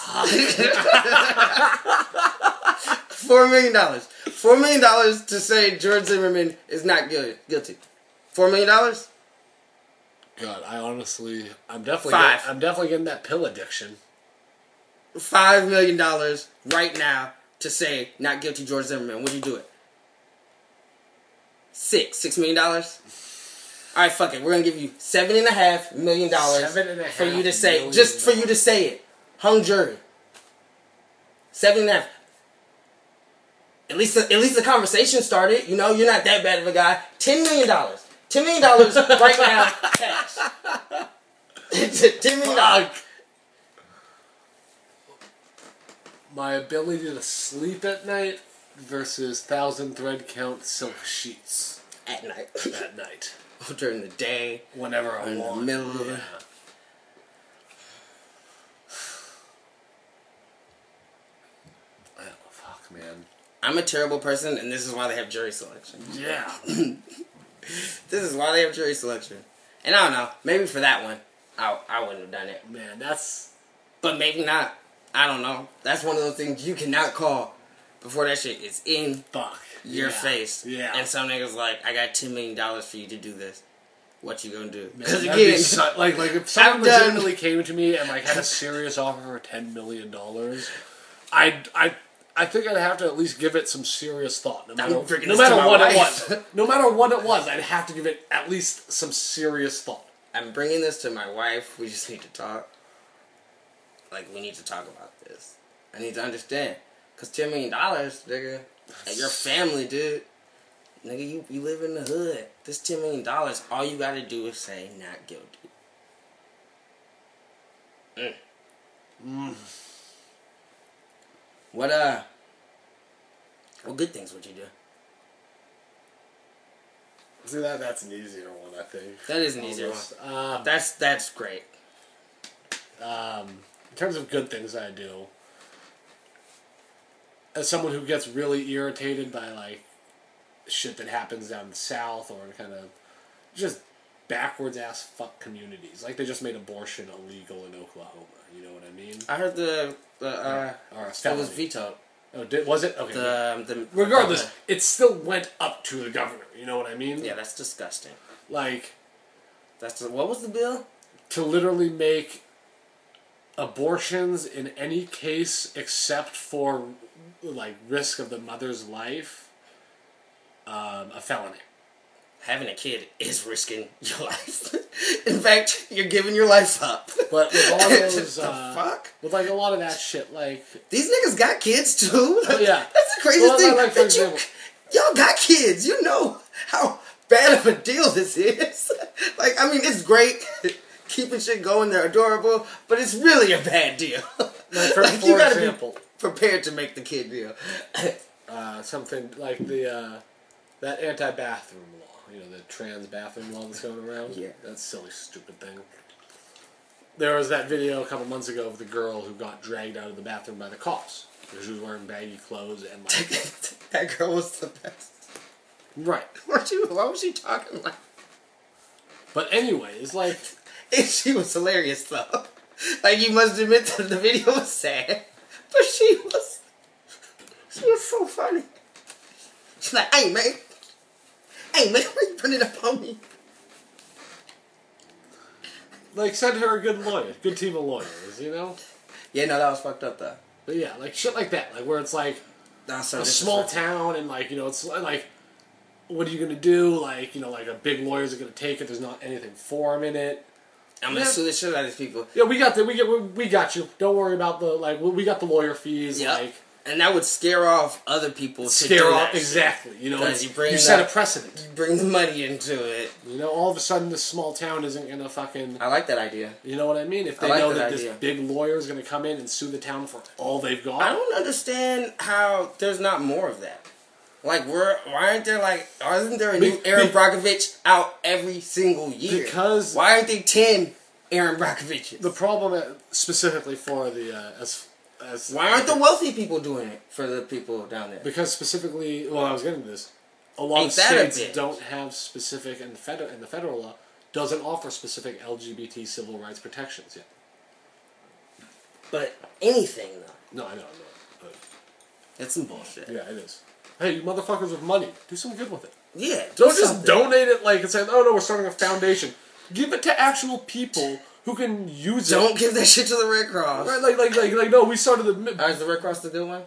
Four million dollars. Four million dollars to say George Zimmerman is not guilty. Four million dollars. God, I honestly, I'm definitely, Five. Getting, I'm definitely getting that pill addiction. Five million dollars right now to say not guilty George Zimmerman. Would you do it? Six. Six million dollars? Alright, fuck it. We're gonna give you seven and a half million dollars Seven and a half for you to say million just for you to dollars. say it. Hung jury. Seven and a half. At least the, at least the conversation started. You know, you're not that bad of a guy. Ten million dollars. Ten million dollars right now, cash. Ten million dollars. My ability to sleep at night versus thousand thread count silk sheets At night. at night. During the day. Whenever I In the want. middle of yeah. it. Oh, fuck, man. I'm a terrible person, and this is why they have jury selection. Yeah. This is why they have jury selection. And I don't know. Maybe for that one, I, I wouldn't have done it. Man, that's... But maybe not. I don't know. That's one of those things you cannot call before that shit is in Fuck. your yeah. face. Yeah. And some niggas like, I got ten million dollars for you to do this. What you gonna do? Man, Because that'd be again, su- like, like if someone I've done- legitimately came to me and like had a serious offer for ten million dollars, I'd, I, I think I'd have to at least give it some serious thought. No matter, bringing no this to matter my what it wife. was. No matter what it was, I'd have to give it at least some serious thought. I'm bringing this to my wife. We just need to talk. Like, we need to talk about this. I need to understand. Because ten million dollars, nigga, and your family, dude. Nigga, you, you live in the hood. This ten million dollars, all you gotta do is say, not guilty. Mm. Mm. What, uh, what good things would you do? See, that that's an easier one, I think. That is an easier one. one. Um, That's, that's great. um, in terms of good things I do, as someone who gets really irritated by, like, shit that happens down the south or kind of just backwards ass fuck communities. Like, they just made abortion illegal in Oklahoma. You know what I mean? I heard the, the uh, Or a it was felony. vetoed. Oh, did, was it? Okay. The, um, the, Regardless, the- it still went up to the governor. You know what I mean? yeah, that's disgusting. Like, That's the, what was the bill? to literally make abortions in any case except for, like, risk of the mother's life um, a felony. Having a kid is risking your life. In fact, you're giving your life up. But with all those, the uh, fuck? with like a lot of that shit, like, These niggas got kids too. Oh, yeah. That's the craziest Well, thing. like, for that you, example- y'all got kids. You know how bad of a deal this is. Like, I mean, it's great keeping shit going. They're adorable, but it's really a bad deal. like for, Like, for you gotta example, be prepared to make the kid deal. uh, something like the uh, that anti-bathroom law, you know, the trans bathroom law that's going around. Yeah. That silly, stupid thing. There was that video a couple months ago of the girl who got dragged out of the bathroom by the cops because she was wearing baggy clothes and like That girl was the best. right. Weren't you? Why was she talking like? But anyways, like, And she was hilarious though. Like, you must admit that the video was sad, but she was, she was so funny. She's like, "Hey man, hey man, why you putting it up on me?" like send her a good lawyer, good team of lawyers, you know. Yeah, no, that was fucked up though. But yeah, like shit like that, like where it's like That's so a small disrespectful. town and like, you know, it's like, what are you gonna do? Like, you know, like a big lawyer's gonna take it. There's not anything for him in it. I'm gonna Yeah. sue the shit out of these people. Yeah, we got the we get we got you. Don't worry about the like we we got the lawyer fees. Yep. Like and that would scare off other people. To Scare do off that exactly. You know, Because you you, bring you set a that- precedent. shit. You bring the money into it. You know, all of a sudden, this small town isn't gonna fucking. I like that idea. You know what I mean? If I they like know that that idea. this big lawyer is gonna come in and sue the town for all they've got. I don't understand how there's not more of that. Like, we're, why aren't there, like, isn't there a Be- new Aaron be- Brockovich out every single year? Because- Why aren't there ten Aaron Brockoviches? The problem, uh, specifically for the uh, as as Why aren't the wealthy people doing it for the people down there? because specifically, well, I was getting to this. A lot Ain't of that a states bitch? don't have specific, and the federal and the federal law doesn't offer specific L G B T civil rights protections yet. But anything, though. No, I know, I know. But It's some bullshit. yeah, it is. Hey, you motherfuckers with money, do some good with it. Yeah. do Don't just something. donate it like and say, oh no, we're starting a foundation. Give it to actual people who can use it. Don't give that shit to the Red Cross. Right, like, like, like, like, no, we started the. Uh, is the Red Cross the good one?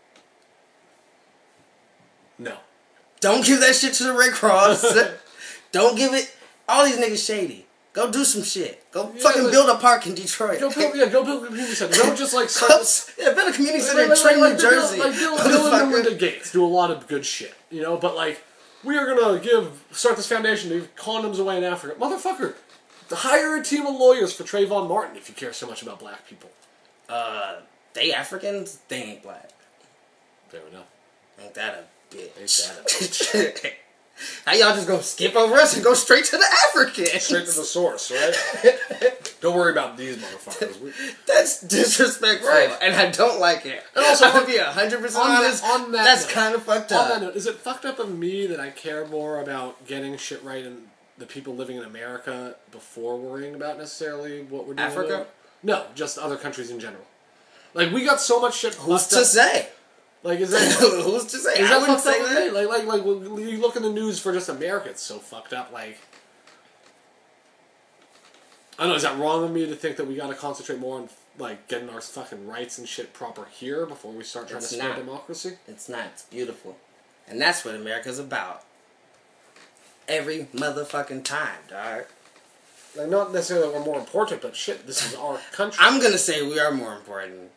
No. Don't give that shit to the Red Cross. Don't give it. All these niggas shady. Go do some shit. Go Yeah, fucking like- build a park in Detroit. Go build, yeah, go build a community center. Don't just like start. Cups. Yeah, build a community center in Trenton, New Jersey. Like Bill, Bill and Motherfucker. Melinda Gates do a lot of good shit, you know. But like, we are gonna give start this foundation to give condoms away in Africa, motherfucker. To hire a team of lawyers for Trayvon Martin if you care so much about black people. Uh, they Africans? They ain't black. Fair enough. Ain't that a bitch? Ain't that a How y'all just gonna skip over us and go straight to the Africans? Straight to the source, right? Don't worry about these motherfuckers. We, That's disrespectful, Right. and I don't like it. And also, I'm gonna on- be hundred percent on that- honest. on that that's note- kind of fucked on up. that note, is it fucked up of me that I care more about getting shit right and the people living in America before worrying about necessarily what we're doing? Africa? with- No, just other countries in general. Like we got so much shit. Who's fucked to up. say? Like is that Who's to say? is I that wouldn't fucked up say with that. me? Like like like when you look in the news for just America, it's so fucked up. Like I don't know. Is that wrong of me to think that we got to concentrate more on like getting our fucking rights and shit proper here before we start trying It's to spread not. democracy? It's not. It's beautiful, and that's what America's about. Every motherfucking time, dog. Like not necessarily that we're more important, but shit, this is our country. I'm gonna say we are more important.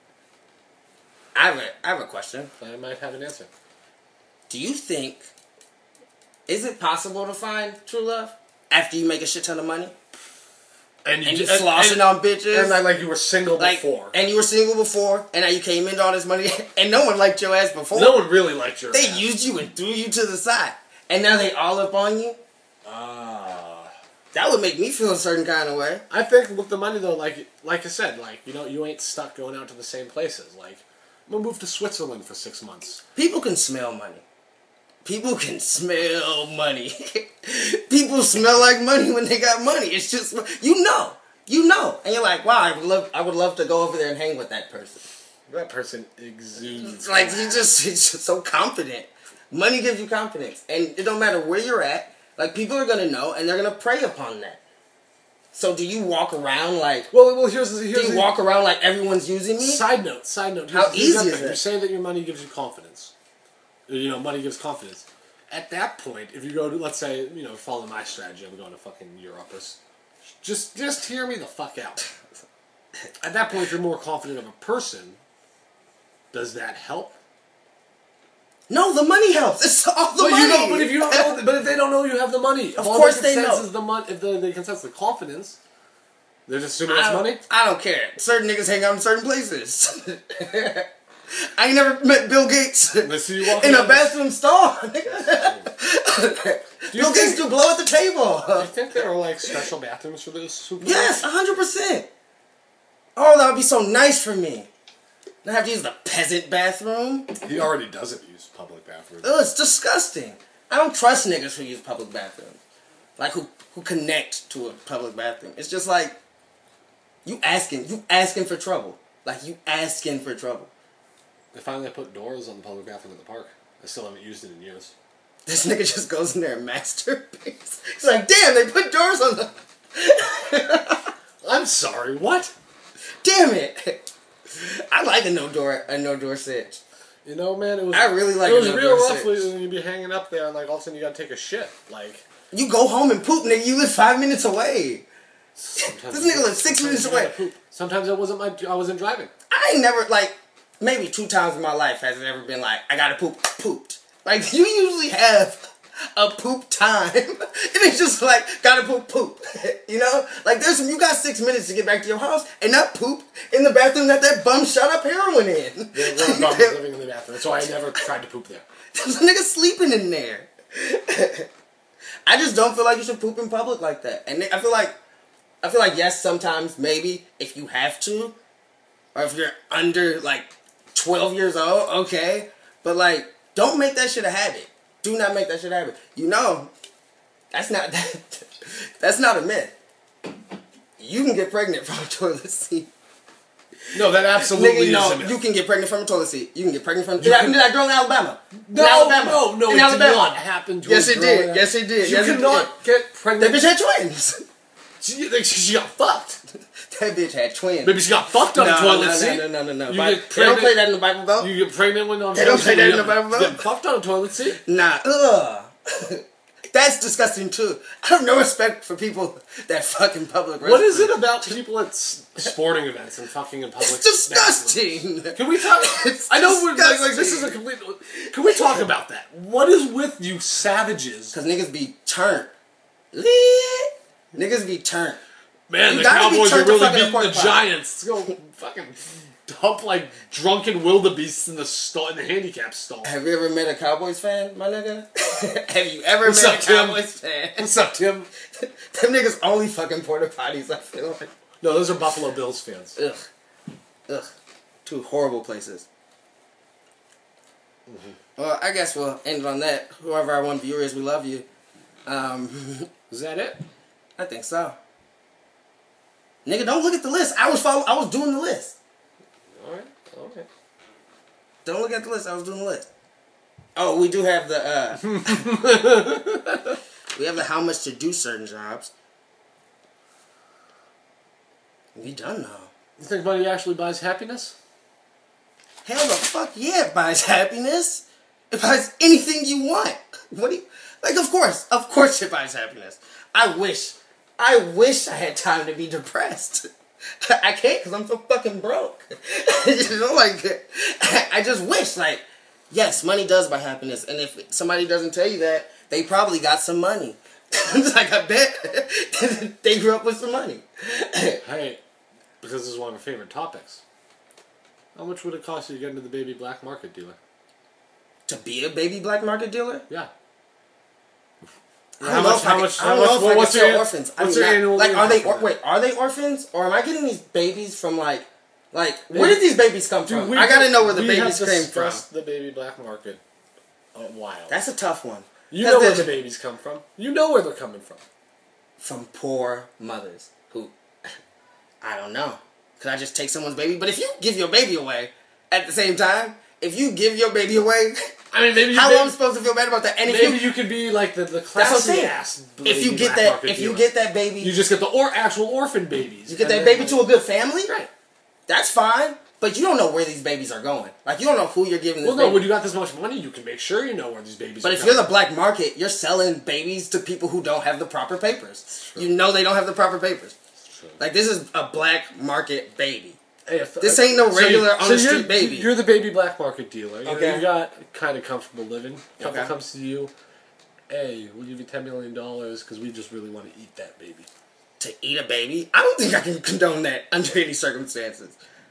I have a, I have a question. I might have an answer. Do you think, is it possible to find true love after you make a shit ton of money And and you flossing on bitches? and like, like you were single Like, before. and you were single before, and now you came into all this money, and no one liked your ass before. No one really liked your They ass. used you and threw you to the side, and now they all up on you. Ah. That would make me feel a certain kind of way. I think with the money though, like like I said, like you know, you ain't stuck going out to the same places. Like I'm gonna move to Switzerland for six months. People can smell money. People can smell money. People smell like money when they got money. It's just you know, you know, and you're like, wow, I would love, I would love to go over there and hang with that person. That person exudes. It's like you just, it's just so confident. Money gives you confidence, and it don't matter where you're at. Like people are gonna know, and they're gonna prey upon that. So do you walk around like? Well, well, here's the- here's Do you the- walk around like everyone's using me? Side note, side note. How here's- here's easy the is thing. it? You're saying that your money gives you confidence. You know, money gives confidence. At that point, if you go to, let's say, you know, follow my strategy, I'm going to fucking Europe. Or s- just, just hear me the fuck out. At that point, if you're more confident of a person, does that help? No, the money helps. It's all the But money. you know, but if you don't know, but if they don't know you have the money, if Of all course they they can sense know. is the mon- if the, they can sense the confidence, they're just assuming I that's don't, money. I don't care. Certain niggas hang out in certain places. I ain't never met Bill Gates They see you walking in a down the- bathroom stall. you Bill Gates think- do blow at the table. Do you think there are like special bathrooms for this? Super Yes, a hundred percent. Oh, that would be so nice for me. I have to use the peasant bathroom. He already doesn't use public bathrooms. Oh, it's disgusting. I don't trust niggas who use public bathrooms. Like who who connect to a public bathroom. It's just like you asking, you asking for trouble. Like you asking for trouble. They finally put doors on the public bathroom at the park. I still haven't used it in years. This nigga just goes in there and masturbates. He's like, damn, they put doors on the. I'm sorry, what? Damn it! I like a no door, a no door sit. You know, man, it was. I really like It was a no real door rough sit. when you'd be hanging up there and like all of a sudden you gotta take a shit. Like You go home and poop, nigga. You live five minutes away. sometimes This nigga lives six sometimes minutes you gotta away. poop. Sometimes it wasn't my. I wasn't driving. I ain't never like. maybe two times in my life has it ever been like, I gotta poop, pooped. Like, you usually have a poop time. And it's just like, gotta poop, poop. You know? Like, there's some, you got six minutes to get back to your house and not poop in the bathroom that that bum shot up heroin in. There were bums living in the bathroom. That's why I never tried to poop there. There's a nigga sleeping in there. I just don't feel like you should poop in public like that. And I feel like, I feel like, yes, sometimes, maybe, if you have to, or if you're under, like, twelve years old, okay. But, like, don't make that shit a habit. Do not make that shit a habit. You know, that's not, that, that's not a myth. You can get pregnant from a toilet seat. No, that absolutely Nigga, no, is a myth. you can get pregnant from a toilet seat. You can get pregnant from... Did that, did that girl in Alabama? No, in Alabama. no, no, in it Alabama. did not happen to Yes, a it girl did. in- Yes, it did. You Yes, it cannot did. get pregnant. That bitch had twins. She, like, she got fucked. That bitch had twins. Maybe she got fucked on no, a toilet no, seat. No, no, no, no, no. You Bi- get they don't pregnant- play that in the Bible Belt. You get pregnant when on They don't play that in the you Bible Belt? Get fucked on a toilet seat? Nah, ugh. That's disgusting too. I have no respect for people that fuck in public restrooms. What is it about people at s- sporting events and fucking in public? It's disgusting. bathrooms? Can we talk? It's I know we're like, like this is a disgusting. complete. Can we talk about that? What is with you savages? Because niggas be turned. Lit. Niggas be turned. Man, You the gotta be Cowboys are turned to really fucking a beating the porta potty. Giants. Let's go fucking hump like drunken wildebeests in the stall in the handicap stall. Have you ever met a Cowboys fan, my nigga? Have you ever What's met up, a Tim? Cowboys fan? What's up, Tim? Them niggas only fucking porta potties, I feel like. No, those are Buffalo Bills fans. Ugh. Ugh. Two horrible places. Mm-hmm. Well, I guess we'll end on that. Whoever our one viewer is, we love you. Um, Is that it? I think so. Nigga, don't look at the list. I was follow- I was doing the list. All right. Okay. Don't look at the list. I was doing the list. Oh, we do have the, uh... we have the how much to do certain jobs. We done now. You think money actually buys happiness? Hell the fuck yeah, it buys happiness. It buys anything you want. What do you... Like, of course. Of course it buys happiness. I wish... I wish I had time to be depressed. I can't because I'm so fucking broke. You know, like, I just wish, like, yes, money does buy happiness. And if somebody doesn't tell you that, they probably got some money. Like, I bet they grew up with some money. Hey, because this is one of our favorite topics. How much would it cost you to get into the baby black market dealer? To be a baby black market dealer? Yeah. I How don't know much- if how I can- much- I don't how know much- if I can what's sell your- orphans. I what's mean, your not- annual like, are they, income or, for wait, are they orphans? Or am I getting these babies from, like, like, where They- did these babies come Dude, from? we- I gotta know where the we babies have came from. discussed the baby black market a while. That's a tough one. You 'Cause know where there's- the babies come from. You know where they're coming from. From poor mothers who, I don't know. Could I just take someone's baby? But if you give your baby away at the same time, if you give your baby away, I mean, maybe you how maybe, am I supposed to feel bad about that? And if maybe you, you could be like the the that's what I'm classy saying. ass. If you baby get black that, market if you dealer. get that baby, you just get the or actual orphan babies. you get And that then, baby to a good family. right. That's fine. But you don't know where these babies are going. Like, you don't know who you're giving this Well, no, baby. when you got this much money, you can make sure you know where these babies But are if going. you're the black market, you're selling babies to people who don't have the proper papers. True. You know they don't have the proper papers. True. Like, this is a black market baby. Hey, if- This ain't no so you- regular on the you're- street baby. You're the baby black market dealer. You, Okay. you got kind of comfortable living. Couple Okay. comes to you. Hey, we'll give you ten million dollars because we just really want to eat that baby. To eat a baby? I don't think I can condone that under any circumstances.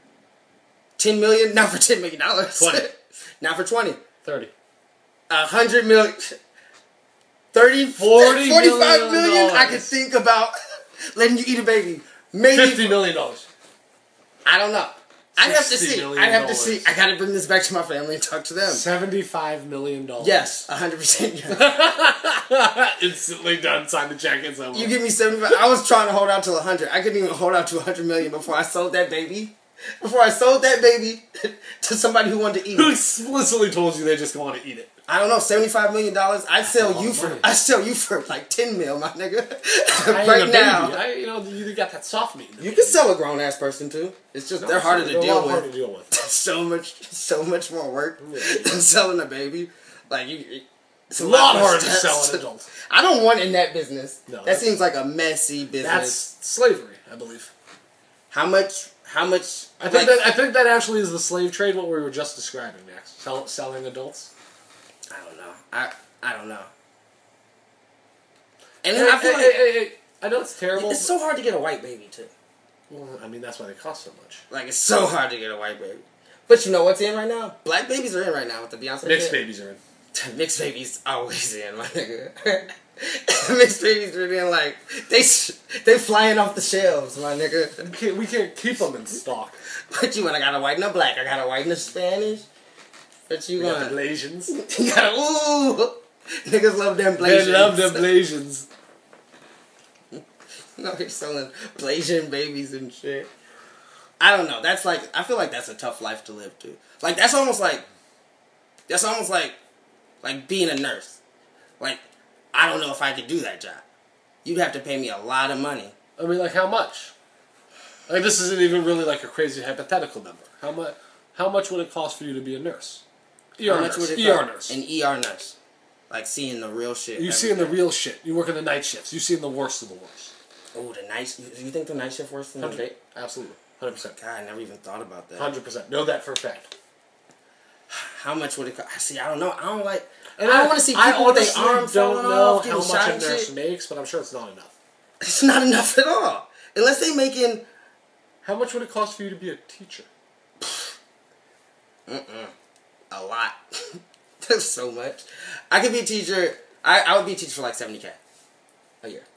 Ten million? Not for ten million dollars. twenty. Not for twenty. Thirty. A hundred million. Thirty, Forty forty-five million million. I dollars. could think about letting you eat a baby. Maybe Fifty million dollars. I don't know. I'd have to sixty see. million I'd have to dollars. see. I gotta bring this back to my family and talk to them. Seventy-five million dollars. Yes, a hundred percent. Yes. Instantly done. Sign the check and so You give me seventy-five. I was trying to hold out till a hundred. I couldn't even hold out to a hundred million before I sold that baby. Before I sold that baby to somebody who wanted to eat Who it. explicitly told you they just want to eat it? I don't know, seventy-five million dollars. I'd a sell lot you of for. money. I'd sell you for like ten mil, my nigga. I ain't right a now, baby. I, you know, you got that soft meat. in the you baby. can sell a grown ass person too. It's just No, they're harder to they're a deal lot with. harder to deal with. so much, so much more work Yeah. than selling a baby. Like you, it's a lot more harder to steps. sell an adult. I don't want in that business. No, that that's- seems like a messy business. That's slavery, I believe. How much? How much? I think like, that I think that actually is the slave trade. What we were just describing next, Sell, selling adults. I don't know. I I don't know. And Hey, then I feel hey, like hey, hey, hey. I know it's terrible. it's so hard to get a white baby too. Well, I mean, that's why they cost so much. Like it's so hard to get a white baby. But you know what's in right now? Black babies are in right now with the Beyonce. Mixed shit. babies are in. Mixed babies always in, my nigga. Mixed babies are in like they they flying off the shelves, my nigga. We can't, we can't keep them in stock. What you want? I got a white and a black. I got a white and a Spanish. What you We got want? the Blasians. You got a, ooh. Niggas love them Blasians. They love them Blasians. No, they're selling Blasian babies and shit. I don't know. That's like, I feel like that's a tough life to live too. Like, that's almost like, that's almost like, like being a nurse. Like, I don't know if I could do that job. You'd have to pay me a lot of money. I mean, like, how much? Like, this isn't even really like a crazy hypothetical number. How much? How much would it cost for you to be a nurse? E R How much nurse. would it E R cost? nurse. An E R nurse. Like, seeing the real shit. You every seeing the day. real shit. You work in the night shifts. You seeing the worst of the worst. Oh, the night shift. You think the night shift worse than the day? Absolutely. one hundred percent. God, I never even thought about that. one hundred percent. Know that for a fact. How much would it cost? See, I don't know. I don't like. And I don't want to see people I with their honestly arms don't falling know off, how getting much shot a and nurse shit. makes, but I'm sure it's not enough. It's not enough at all. Unless they making. How much would it cost for you to be a teacher? Mm-mm. A lot. That's so much. I could be a teacher. I, I would be a teacher for like seventy K a year.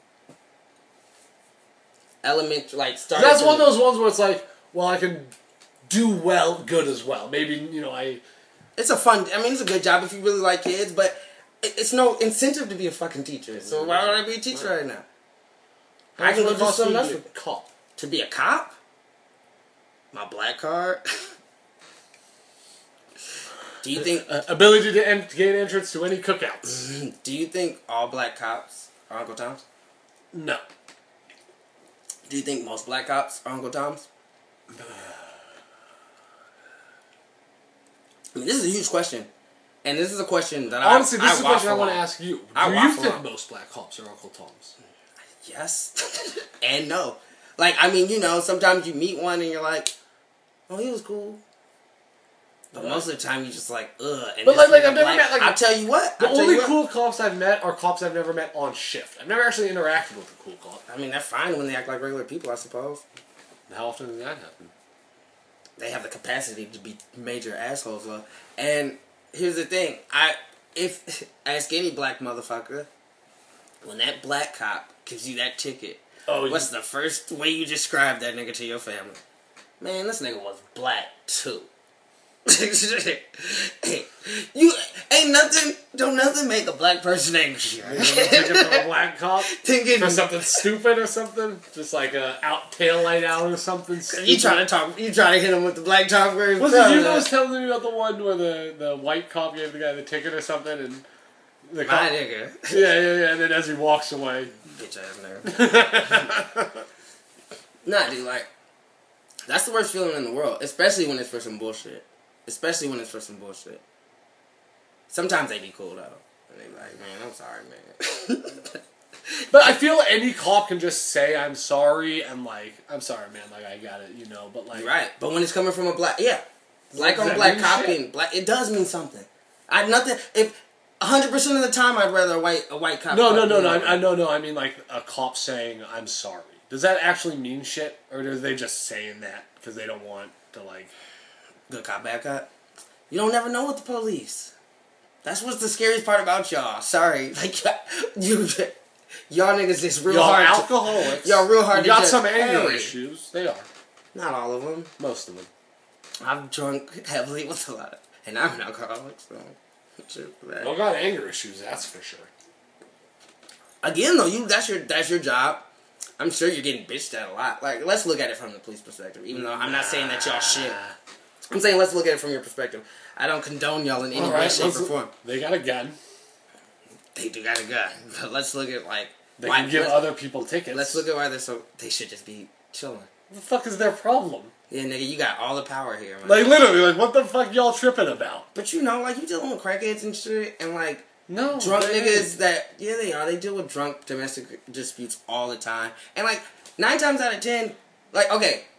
Element, like, start. That's one of those ones where it's like, well, I can do well, good as well. Maybe, you know, I... It's a fun, I mean, it's a good job if you really like kids, but it, it's no incentive to be a fucking teacher. So why would I be a teacher right, right now? How I can much go would it do cost something you else. to be a cop? To be a cop? My black card? Do you think... Uh, ability to en- gain entrance to any cookouts? Do you think all black cops are Uncle Toms? No. Do you think most black cops are Uncle Toms? I mean, this is a huge question. And this is a question that Honestly, I this I is a question I waffle want to on. ask you. I Do you waffle think on. most black cops are Uncle Toms? Yes. And no. Like, I mean, you know, sometimes you meet one and you're like, oh, he was cool. But most of the time you're just like, ugh. And But, this like- like, nigga I've never black- met, like, I'll tell you what. The I'll tell only you what. cool cops I've met are cops I've never met on shift. I've never actually interacted with a cool cop. I mean, they're fine when they act like regular people, I suppose. How often does that happen? They have the capacity to be major assholes, though. And here's the thing. I if ask any black motherfucker, when that black cop gives you that ticket, Oh, what's you, the first way you describe that nigga to your family? Man, this nigga was black too. Hey, you ain't nothing. Don't nothing make a black person angry. Thinking from a black cop Thinking for something stupid or something, just like a out tail light out or something. Stupid. you trying to talk. You trying to hit him with the black top version. Was it you that was telling me about the one where the, the white cop gave the guy the ticket or something, and the cop, My nigga. yeah, yeah, yeah, and then as he walks away, Bitch ass nigga. Nah, dude, like, that's the worst feeling in the world. Especially when it's for some bullshit. Especially when it's for some bullshit. Sometimes they be cool, though. And they be like, man, I'm sorry, man. But I feel any cop can just say, I'm sorry, and like, I'm sorry, man, like, I got it, you know, but like... Right. But when it's coming from a black... Yeah. Black Does on that black mean copying. shit? Black, it does mean something. I nothing... If... one hundred percent of the time, I'd rather a white a white cop... No, no, no, copy no, than I, I no, no, I mean like a cop saying, I'm sorry. Does that actually mean shit? Or are they just saying that because they don't want to like... Good cop, bad cop. You don't never know with the police. That's what's the scariest part about y'all. Sorry. Like, you... Y'all niggas is real Y'all hard to... alcoholics. Y'all real hard you to got just- some anger hey. issues. They are. Not all of them. Most of them. I've drunk heavily with a lot of... And I'm an alcoholic, so... Y'all got anger issues, that's for sure. Again, though, you that's your that's your job. I'm sure you're getting bitched at a lot. Like, let's look at it from the police perspective. Even though I'm not saying that y'all shit. I'm saying let's look at it from your perspective. I don't condone y'all in any All way, right, shape, or let's- form. They got a gun. They do got a gun. But let's look at, like... They why, can give let's, other people tickets. let's look at why they're so... They should just be chilling. What the fuck is their problem? Yeah, nigga, you got all the power here, man. Like, literally, like, what the fuck y'all tripping about? But you know, like, you dealing with crackheads and shit, and, like... No, Drunk they niggas that, yeah, they are. They deal with drunk domestic disputes all the time. And, like, nine times out of ten, like, okay,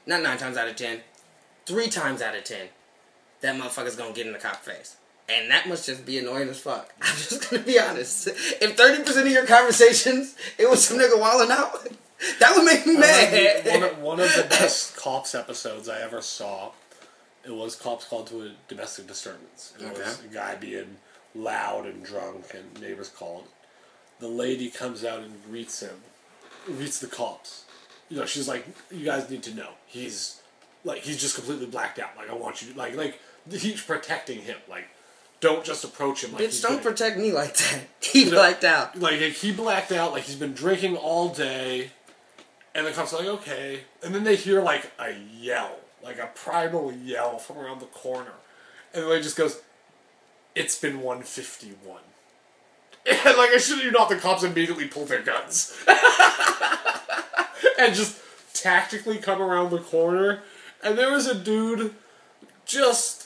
not nine times out of ten, three times out of ten, that motherfucker's gonna get in the cop face. And that must just be annoying as fuck. I'm just gonna be honest. If thirty percent of your conversations, it was some nigga wilding out, that would make me mad. One of, one of the best Cops episodes I ever saw, it was Cops called to a domestic disturbance. It Okay. was a guy being loud and drunk, and neighbors called. The lady comes out and greets him, greets the cops. You know, she's like, "You guys need to know. He's, like, he's just completely blacked out. Like, I want you to, like, like, he's protecting him. Like, don't just approach him like Bitch, he's don't gonna- protect me like that. He You know, blacked out. Like, like, he blacked out, like, he's been drinking all day, and the cops are like, okay. And then they hear, like, a yell, like a primal yell from around the corner. And the lady just goes, "It's been one fifty-one. And, like, I shit you not, the cops immediately pull their guns. And just tactically come around the corner. And there was a dude just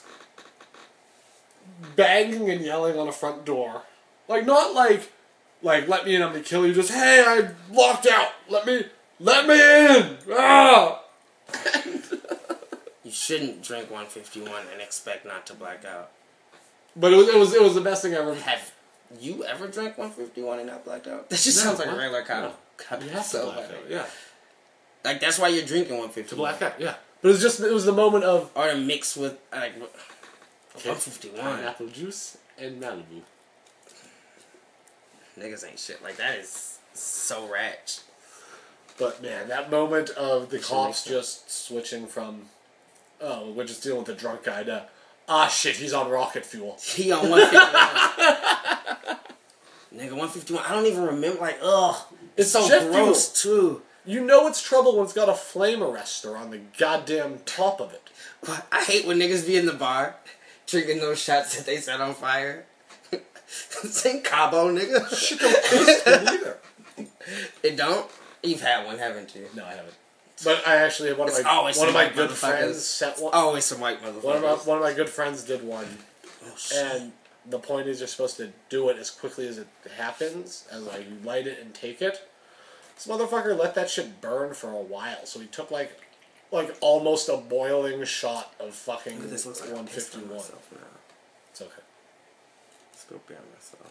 banging and yelling on a front door. Like, not like, like, let me in, I'm gonna kill you. Just, hey, I'm locked out. Let me, let me in. Ah! You shouldn't drink one fifty-one and expect not to black out. But it was, it was, it was the best thing ever. Have you ever drank one fifty-one and not blacked out? That just No, sounds like what? a regular cop. No. cop You have to so black bad. out, yeah. Like, that's why you're drinking one To fifty-one. black out, yeah. But it was just, it was the moment of Or to mix with, like, one fifty-one. pineapple juice and Malibu. Niggas ain't shit. Like, that is so ratch. But man, that moment of the Should cops make just switching from, oh, we're just dealing with the drunk guy to, ah shit, he's on rocket fuel. He on one fifty-one. Nigga, one fifty-one. I don't even remember. Like, ugh. It's, It's so jet gross, too. You know it's trouble when it's got a flame arrestor on the goddamn top of it. But I hate when niggas be in the bar drinking those shots that they set on fire. This ain't Cabo, nigga. Shit don't taste good either. It don't? You've had one, haven't you? No, I haven't. But I actually, one of It's my, always one of some my white good motherfuckers. friends set one. Always some white motherfuckers. One of my one of my good friends did one, Oh, shit. and the point is you're supposed to do it as quickly as it happens, as like you light it and take it. This motherfucker let that shit burn for a while, so he took like, like almost a boiling shot of fucking Look, this looks like one I'm pissed on fifty-one. myself now. It's okay. Let's go be on myself.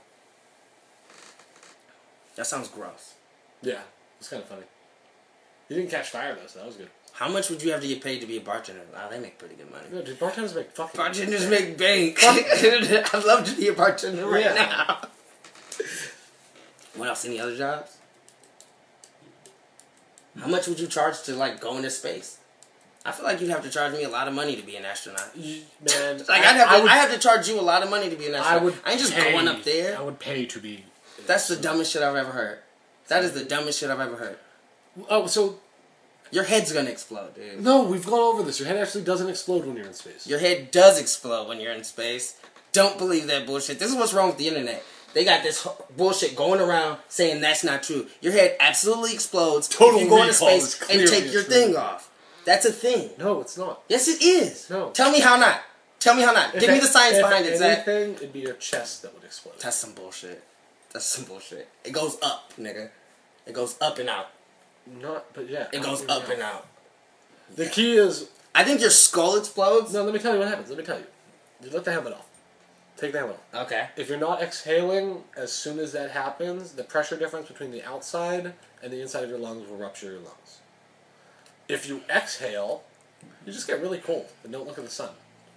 That sounds gross. Yeah, it's kind of funny. He didn't catch fire though, so that was good. How much would you have to get paid to be a bartender? Wow, they make pretty good money. No, dude, bartenders make fucking. Bartenders make bank. I'd love to be a bartender right Yeah. now. What else? Any other jobs? How much would you charge to like go into space? I feel like you'd have to charge me a lot of money to be an astronaut. You- Man, Like I, I'd have to, I would, I have to charge you a lot of money to be an I astronaut. would I ain't just pay, going up there. I would pay to be. That's the dumbest shit I've ever heard. That is the dumbest shit I've ever heard. Oh, so Your head's gonna explode, dude. no, we've gone over this. Your head actually doesn't explode when you're in space. Your head does explode when you're in space. Don't believe that bullshit. This is what's wrong with the internet. They got this ho- bullshit going around saying that's not true. Your head absolutely explodes Total if you go into Recall space is and clearly take a your true thing thing. off. That's a thing. No, it's not. Yes, it is. No. Tell me how not. Tell me how not. Give me the science if behind it, Zach. anything, it'd be your chest that would explode. That's some bullshit. That's some bullshit. It goes up, nigga. It goes up and out. Not, but yeah. It goes up and out. The key is I think your skull explodes. no. Let me tell you what happens. Let me tell you. You let the helmet off. Take the helmet off. Okay. If you're not exhaling, as soon as that happens, the pressure difference between the outside and the inside of your lungs will rupture your lungs. If you exhale, you just get really cold and don't look at the sun.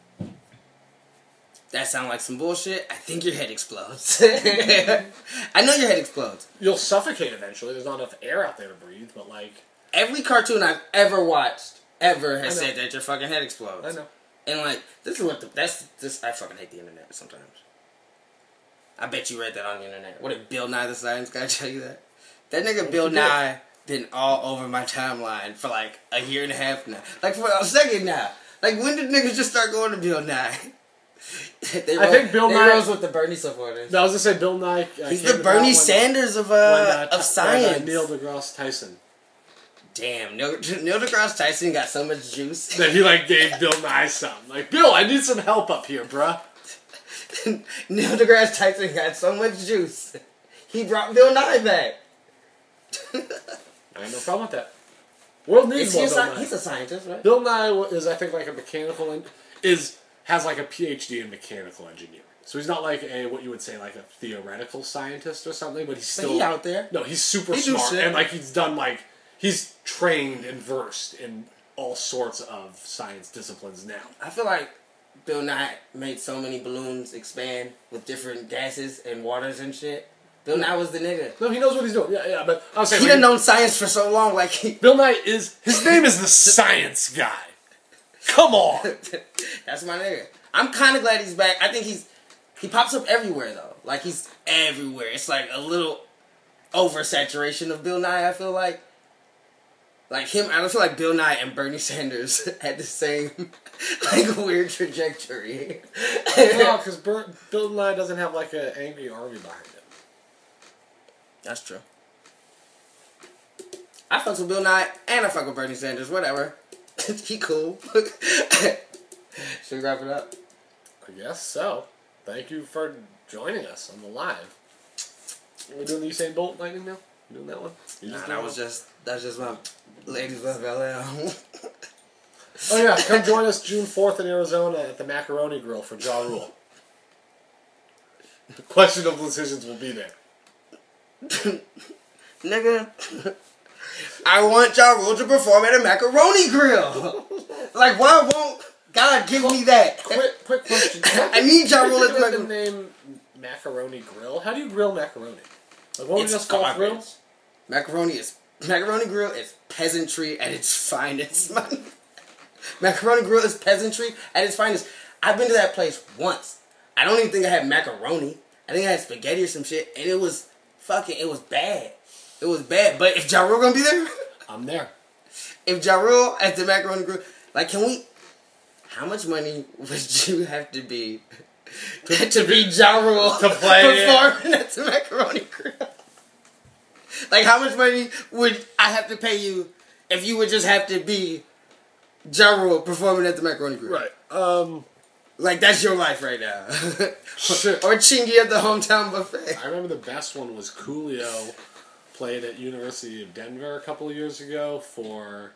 That sounds like some bullshit. I think your head explodes. I know your head explodes. You'll suffocate eventually. There's not enough air out there to breathe, but like Every cartoon I've ever watched ever I has know. said that your fucking head explodes. I know. And like, this is what the that's this. I fucking hate the internet sometimes. I bet you read that on the internet. What did Bill Nye the Science Guy tell you that? That nigga What Bill he did? Nye been all over my timeline for like a year and a half now. Like for a second now. Like when did niggas just start going to Bill Nye? they I think Bill they Nye- rose with the Bernie supporters. No, I was gonna say Bill Nye. Uh, He's came the about Bernie when- Sanders of uh, when, uh, of when, science. uh, Neil deGrasse Tyson. Damn, Neil, Neil deGrasse Tyson got so much juice. That he like gave Bill Nye some. Like, Bill, I need some help up here, bruh. Neil deGrasse Tyson got so much juice. He brought Bill Nye back. I have no problem with that. World needs Is he more a Bill sci- Nye. he's a scientist, right? Bill Nye is, I think, like a mechanical en- is has like a P H D in mechanical engineering. So he's not like a what you would say like a theoretical scientist or something, but he's still But he out there. No, he's super He do smart shit. and like he's done like he's trained and versed in all sorts of science disciplines now. I feel like Bill Nye made so many balloons expand with different gases and waters and shit. Bill Nye was the nigga. No, he knows what he's doing. Yeah, yeah, but I was saying He like, done known science for so long, like he, Bill Nye is his name is the science guy. Come on. that's my nigga. I'm kind of glad he's back. I think he's he pops up everywhere though. Like he's everywhere. It's like a little oversaturation of Bill Nye. I feel like, like him. I don't feel like Bill Nye and Bernie Sanders had the same like weird trajectory. No, because Bill Nye doesn't have like an angry army behind him. That's true. I fuck with Bill Nye and I fuck with Bernie Sanders. Whatever. He cool. Should we wrap it up? I guess so. Thank you for joining us on the live. Are we doing the Usain Bolt lightning now? You doing that one? You Nah, just that doing was one? just that's just my ladies love L L. Oh yeah, come join us June fourth in Arizona at the Macaroni Grill for Ja Rule. Questionable decisions will be there. Nigga, I want Ja Rule to perform at a macaroni grill. Like, why won't God give me that? Quick, quick question. I need Ja Rule at the the macaroni. name Macaroni Grill. How do you grill macaroni? Like, what would It's just fall garbage. through? Macaroni is macaroni grill is peasantry at its finest. Man. Macaroni grill is peasantry at its finest. I've been to that place once. I don't even think I had macaroni. I think I had spaghetti or some shit, and it was fucking. It was bad. It was bad. But if Ja Rule gonna be there, I'm there. if Ja Rule at the macaroni grill, like, can we? How much money would you have to be to, to be Ja Rule To play, performing at the macaroni grill? Like, how much money would I have to pay you if you would just have to be Ja Rule performing at the macaroni grill? Right. Um. Like, that's your life right now. Shit. Or Chingy at the hometown buffet. I remember the best one was Coolio played at University of Denver a couple of years ago for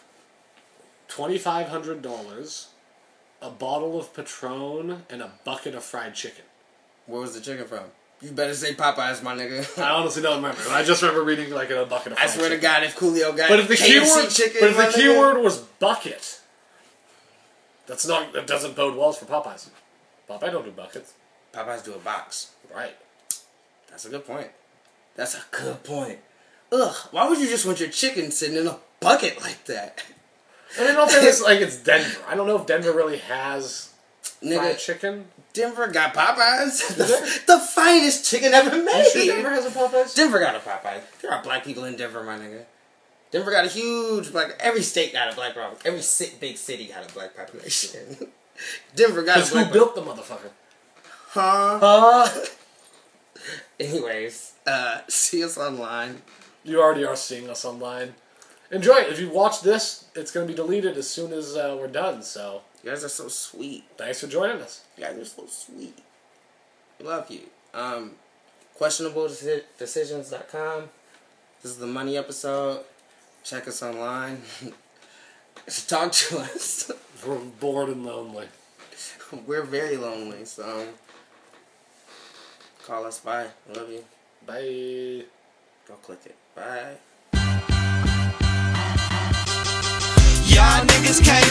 twenty-five hundred dollars, a bottle of Patron, and a bucket of fried chicken. Where was the chicken from? You better say Popeyes, my nigga. I honestly don't remember. I just remember reading like a bucket of I fried swear chicken. to God, if Coolio got But if the K F C keyword, chicken, but if my the nigga- keyword was bucket, that's not that doesn't bode well for Popeyes. Popeye don't do buckets, Popeyes do a box. right? That's a good point. That's a good point. Ugh, why would you just want your chicken sitting in a bucket like that? And I don't think it's like it's Denver. I don't know if Denver really has fried Nigga, chicken. Denver got Popeyes. the, the finest chicken ever made. You sure Denver has a Popeyes? Denver got a Popeyes. There are black people in Denver, my nigga. Denver got a huge black. Every state got a black problem. Every ci- big city got a black population. Denver got a Because black. who built the motherfucker? Huh? Huh? Anyways, uh, see us online. You already are seeing us online. Enjoy it. If you watch this, it's going to be deleted as soon as uh, we're done. So You guys are so sweet. thanks for joining us. You guys are so sweet. We love you. Um, questionable decisions dot com. This is the money episode. Check us online. Talk to us. We're bored and lonely. We're very lonely, so call us. Bye. I love you. Bye. Go click it. Bye. Y'all niggas can't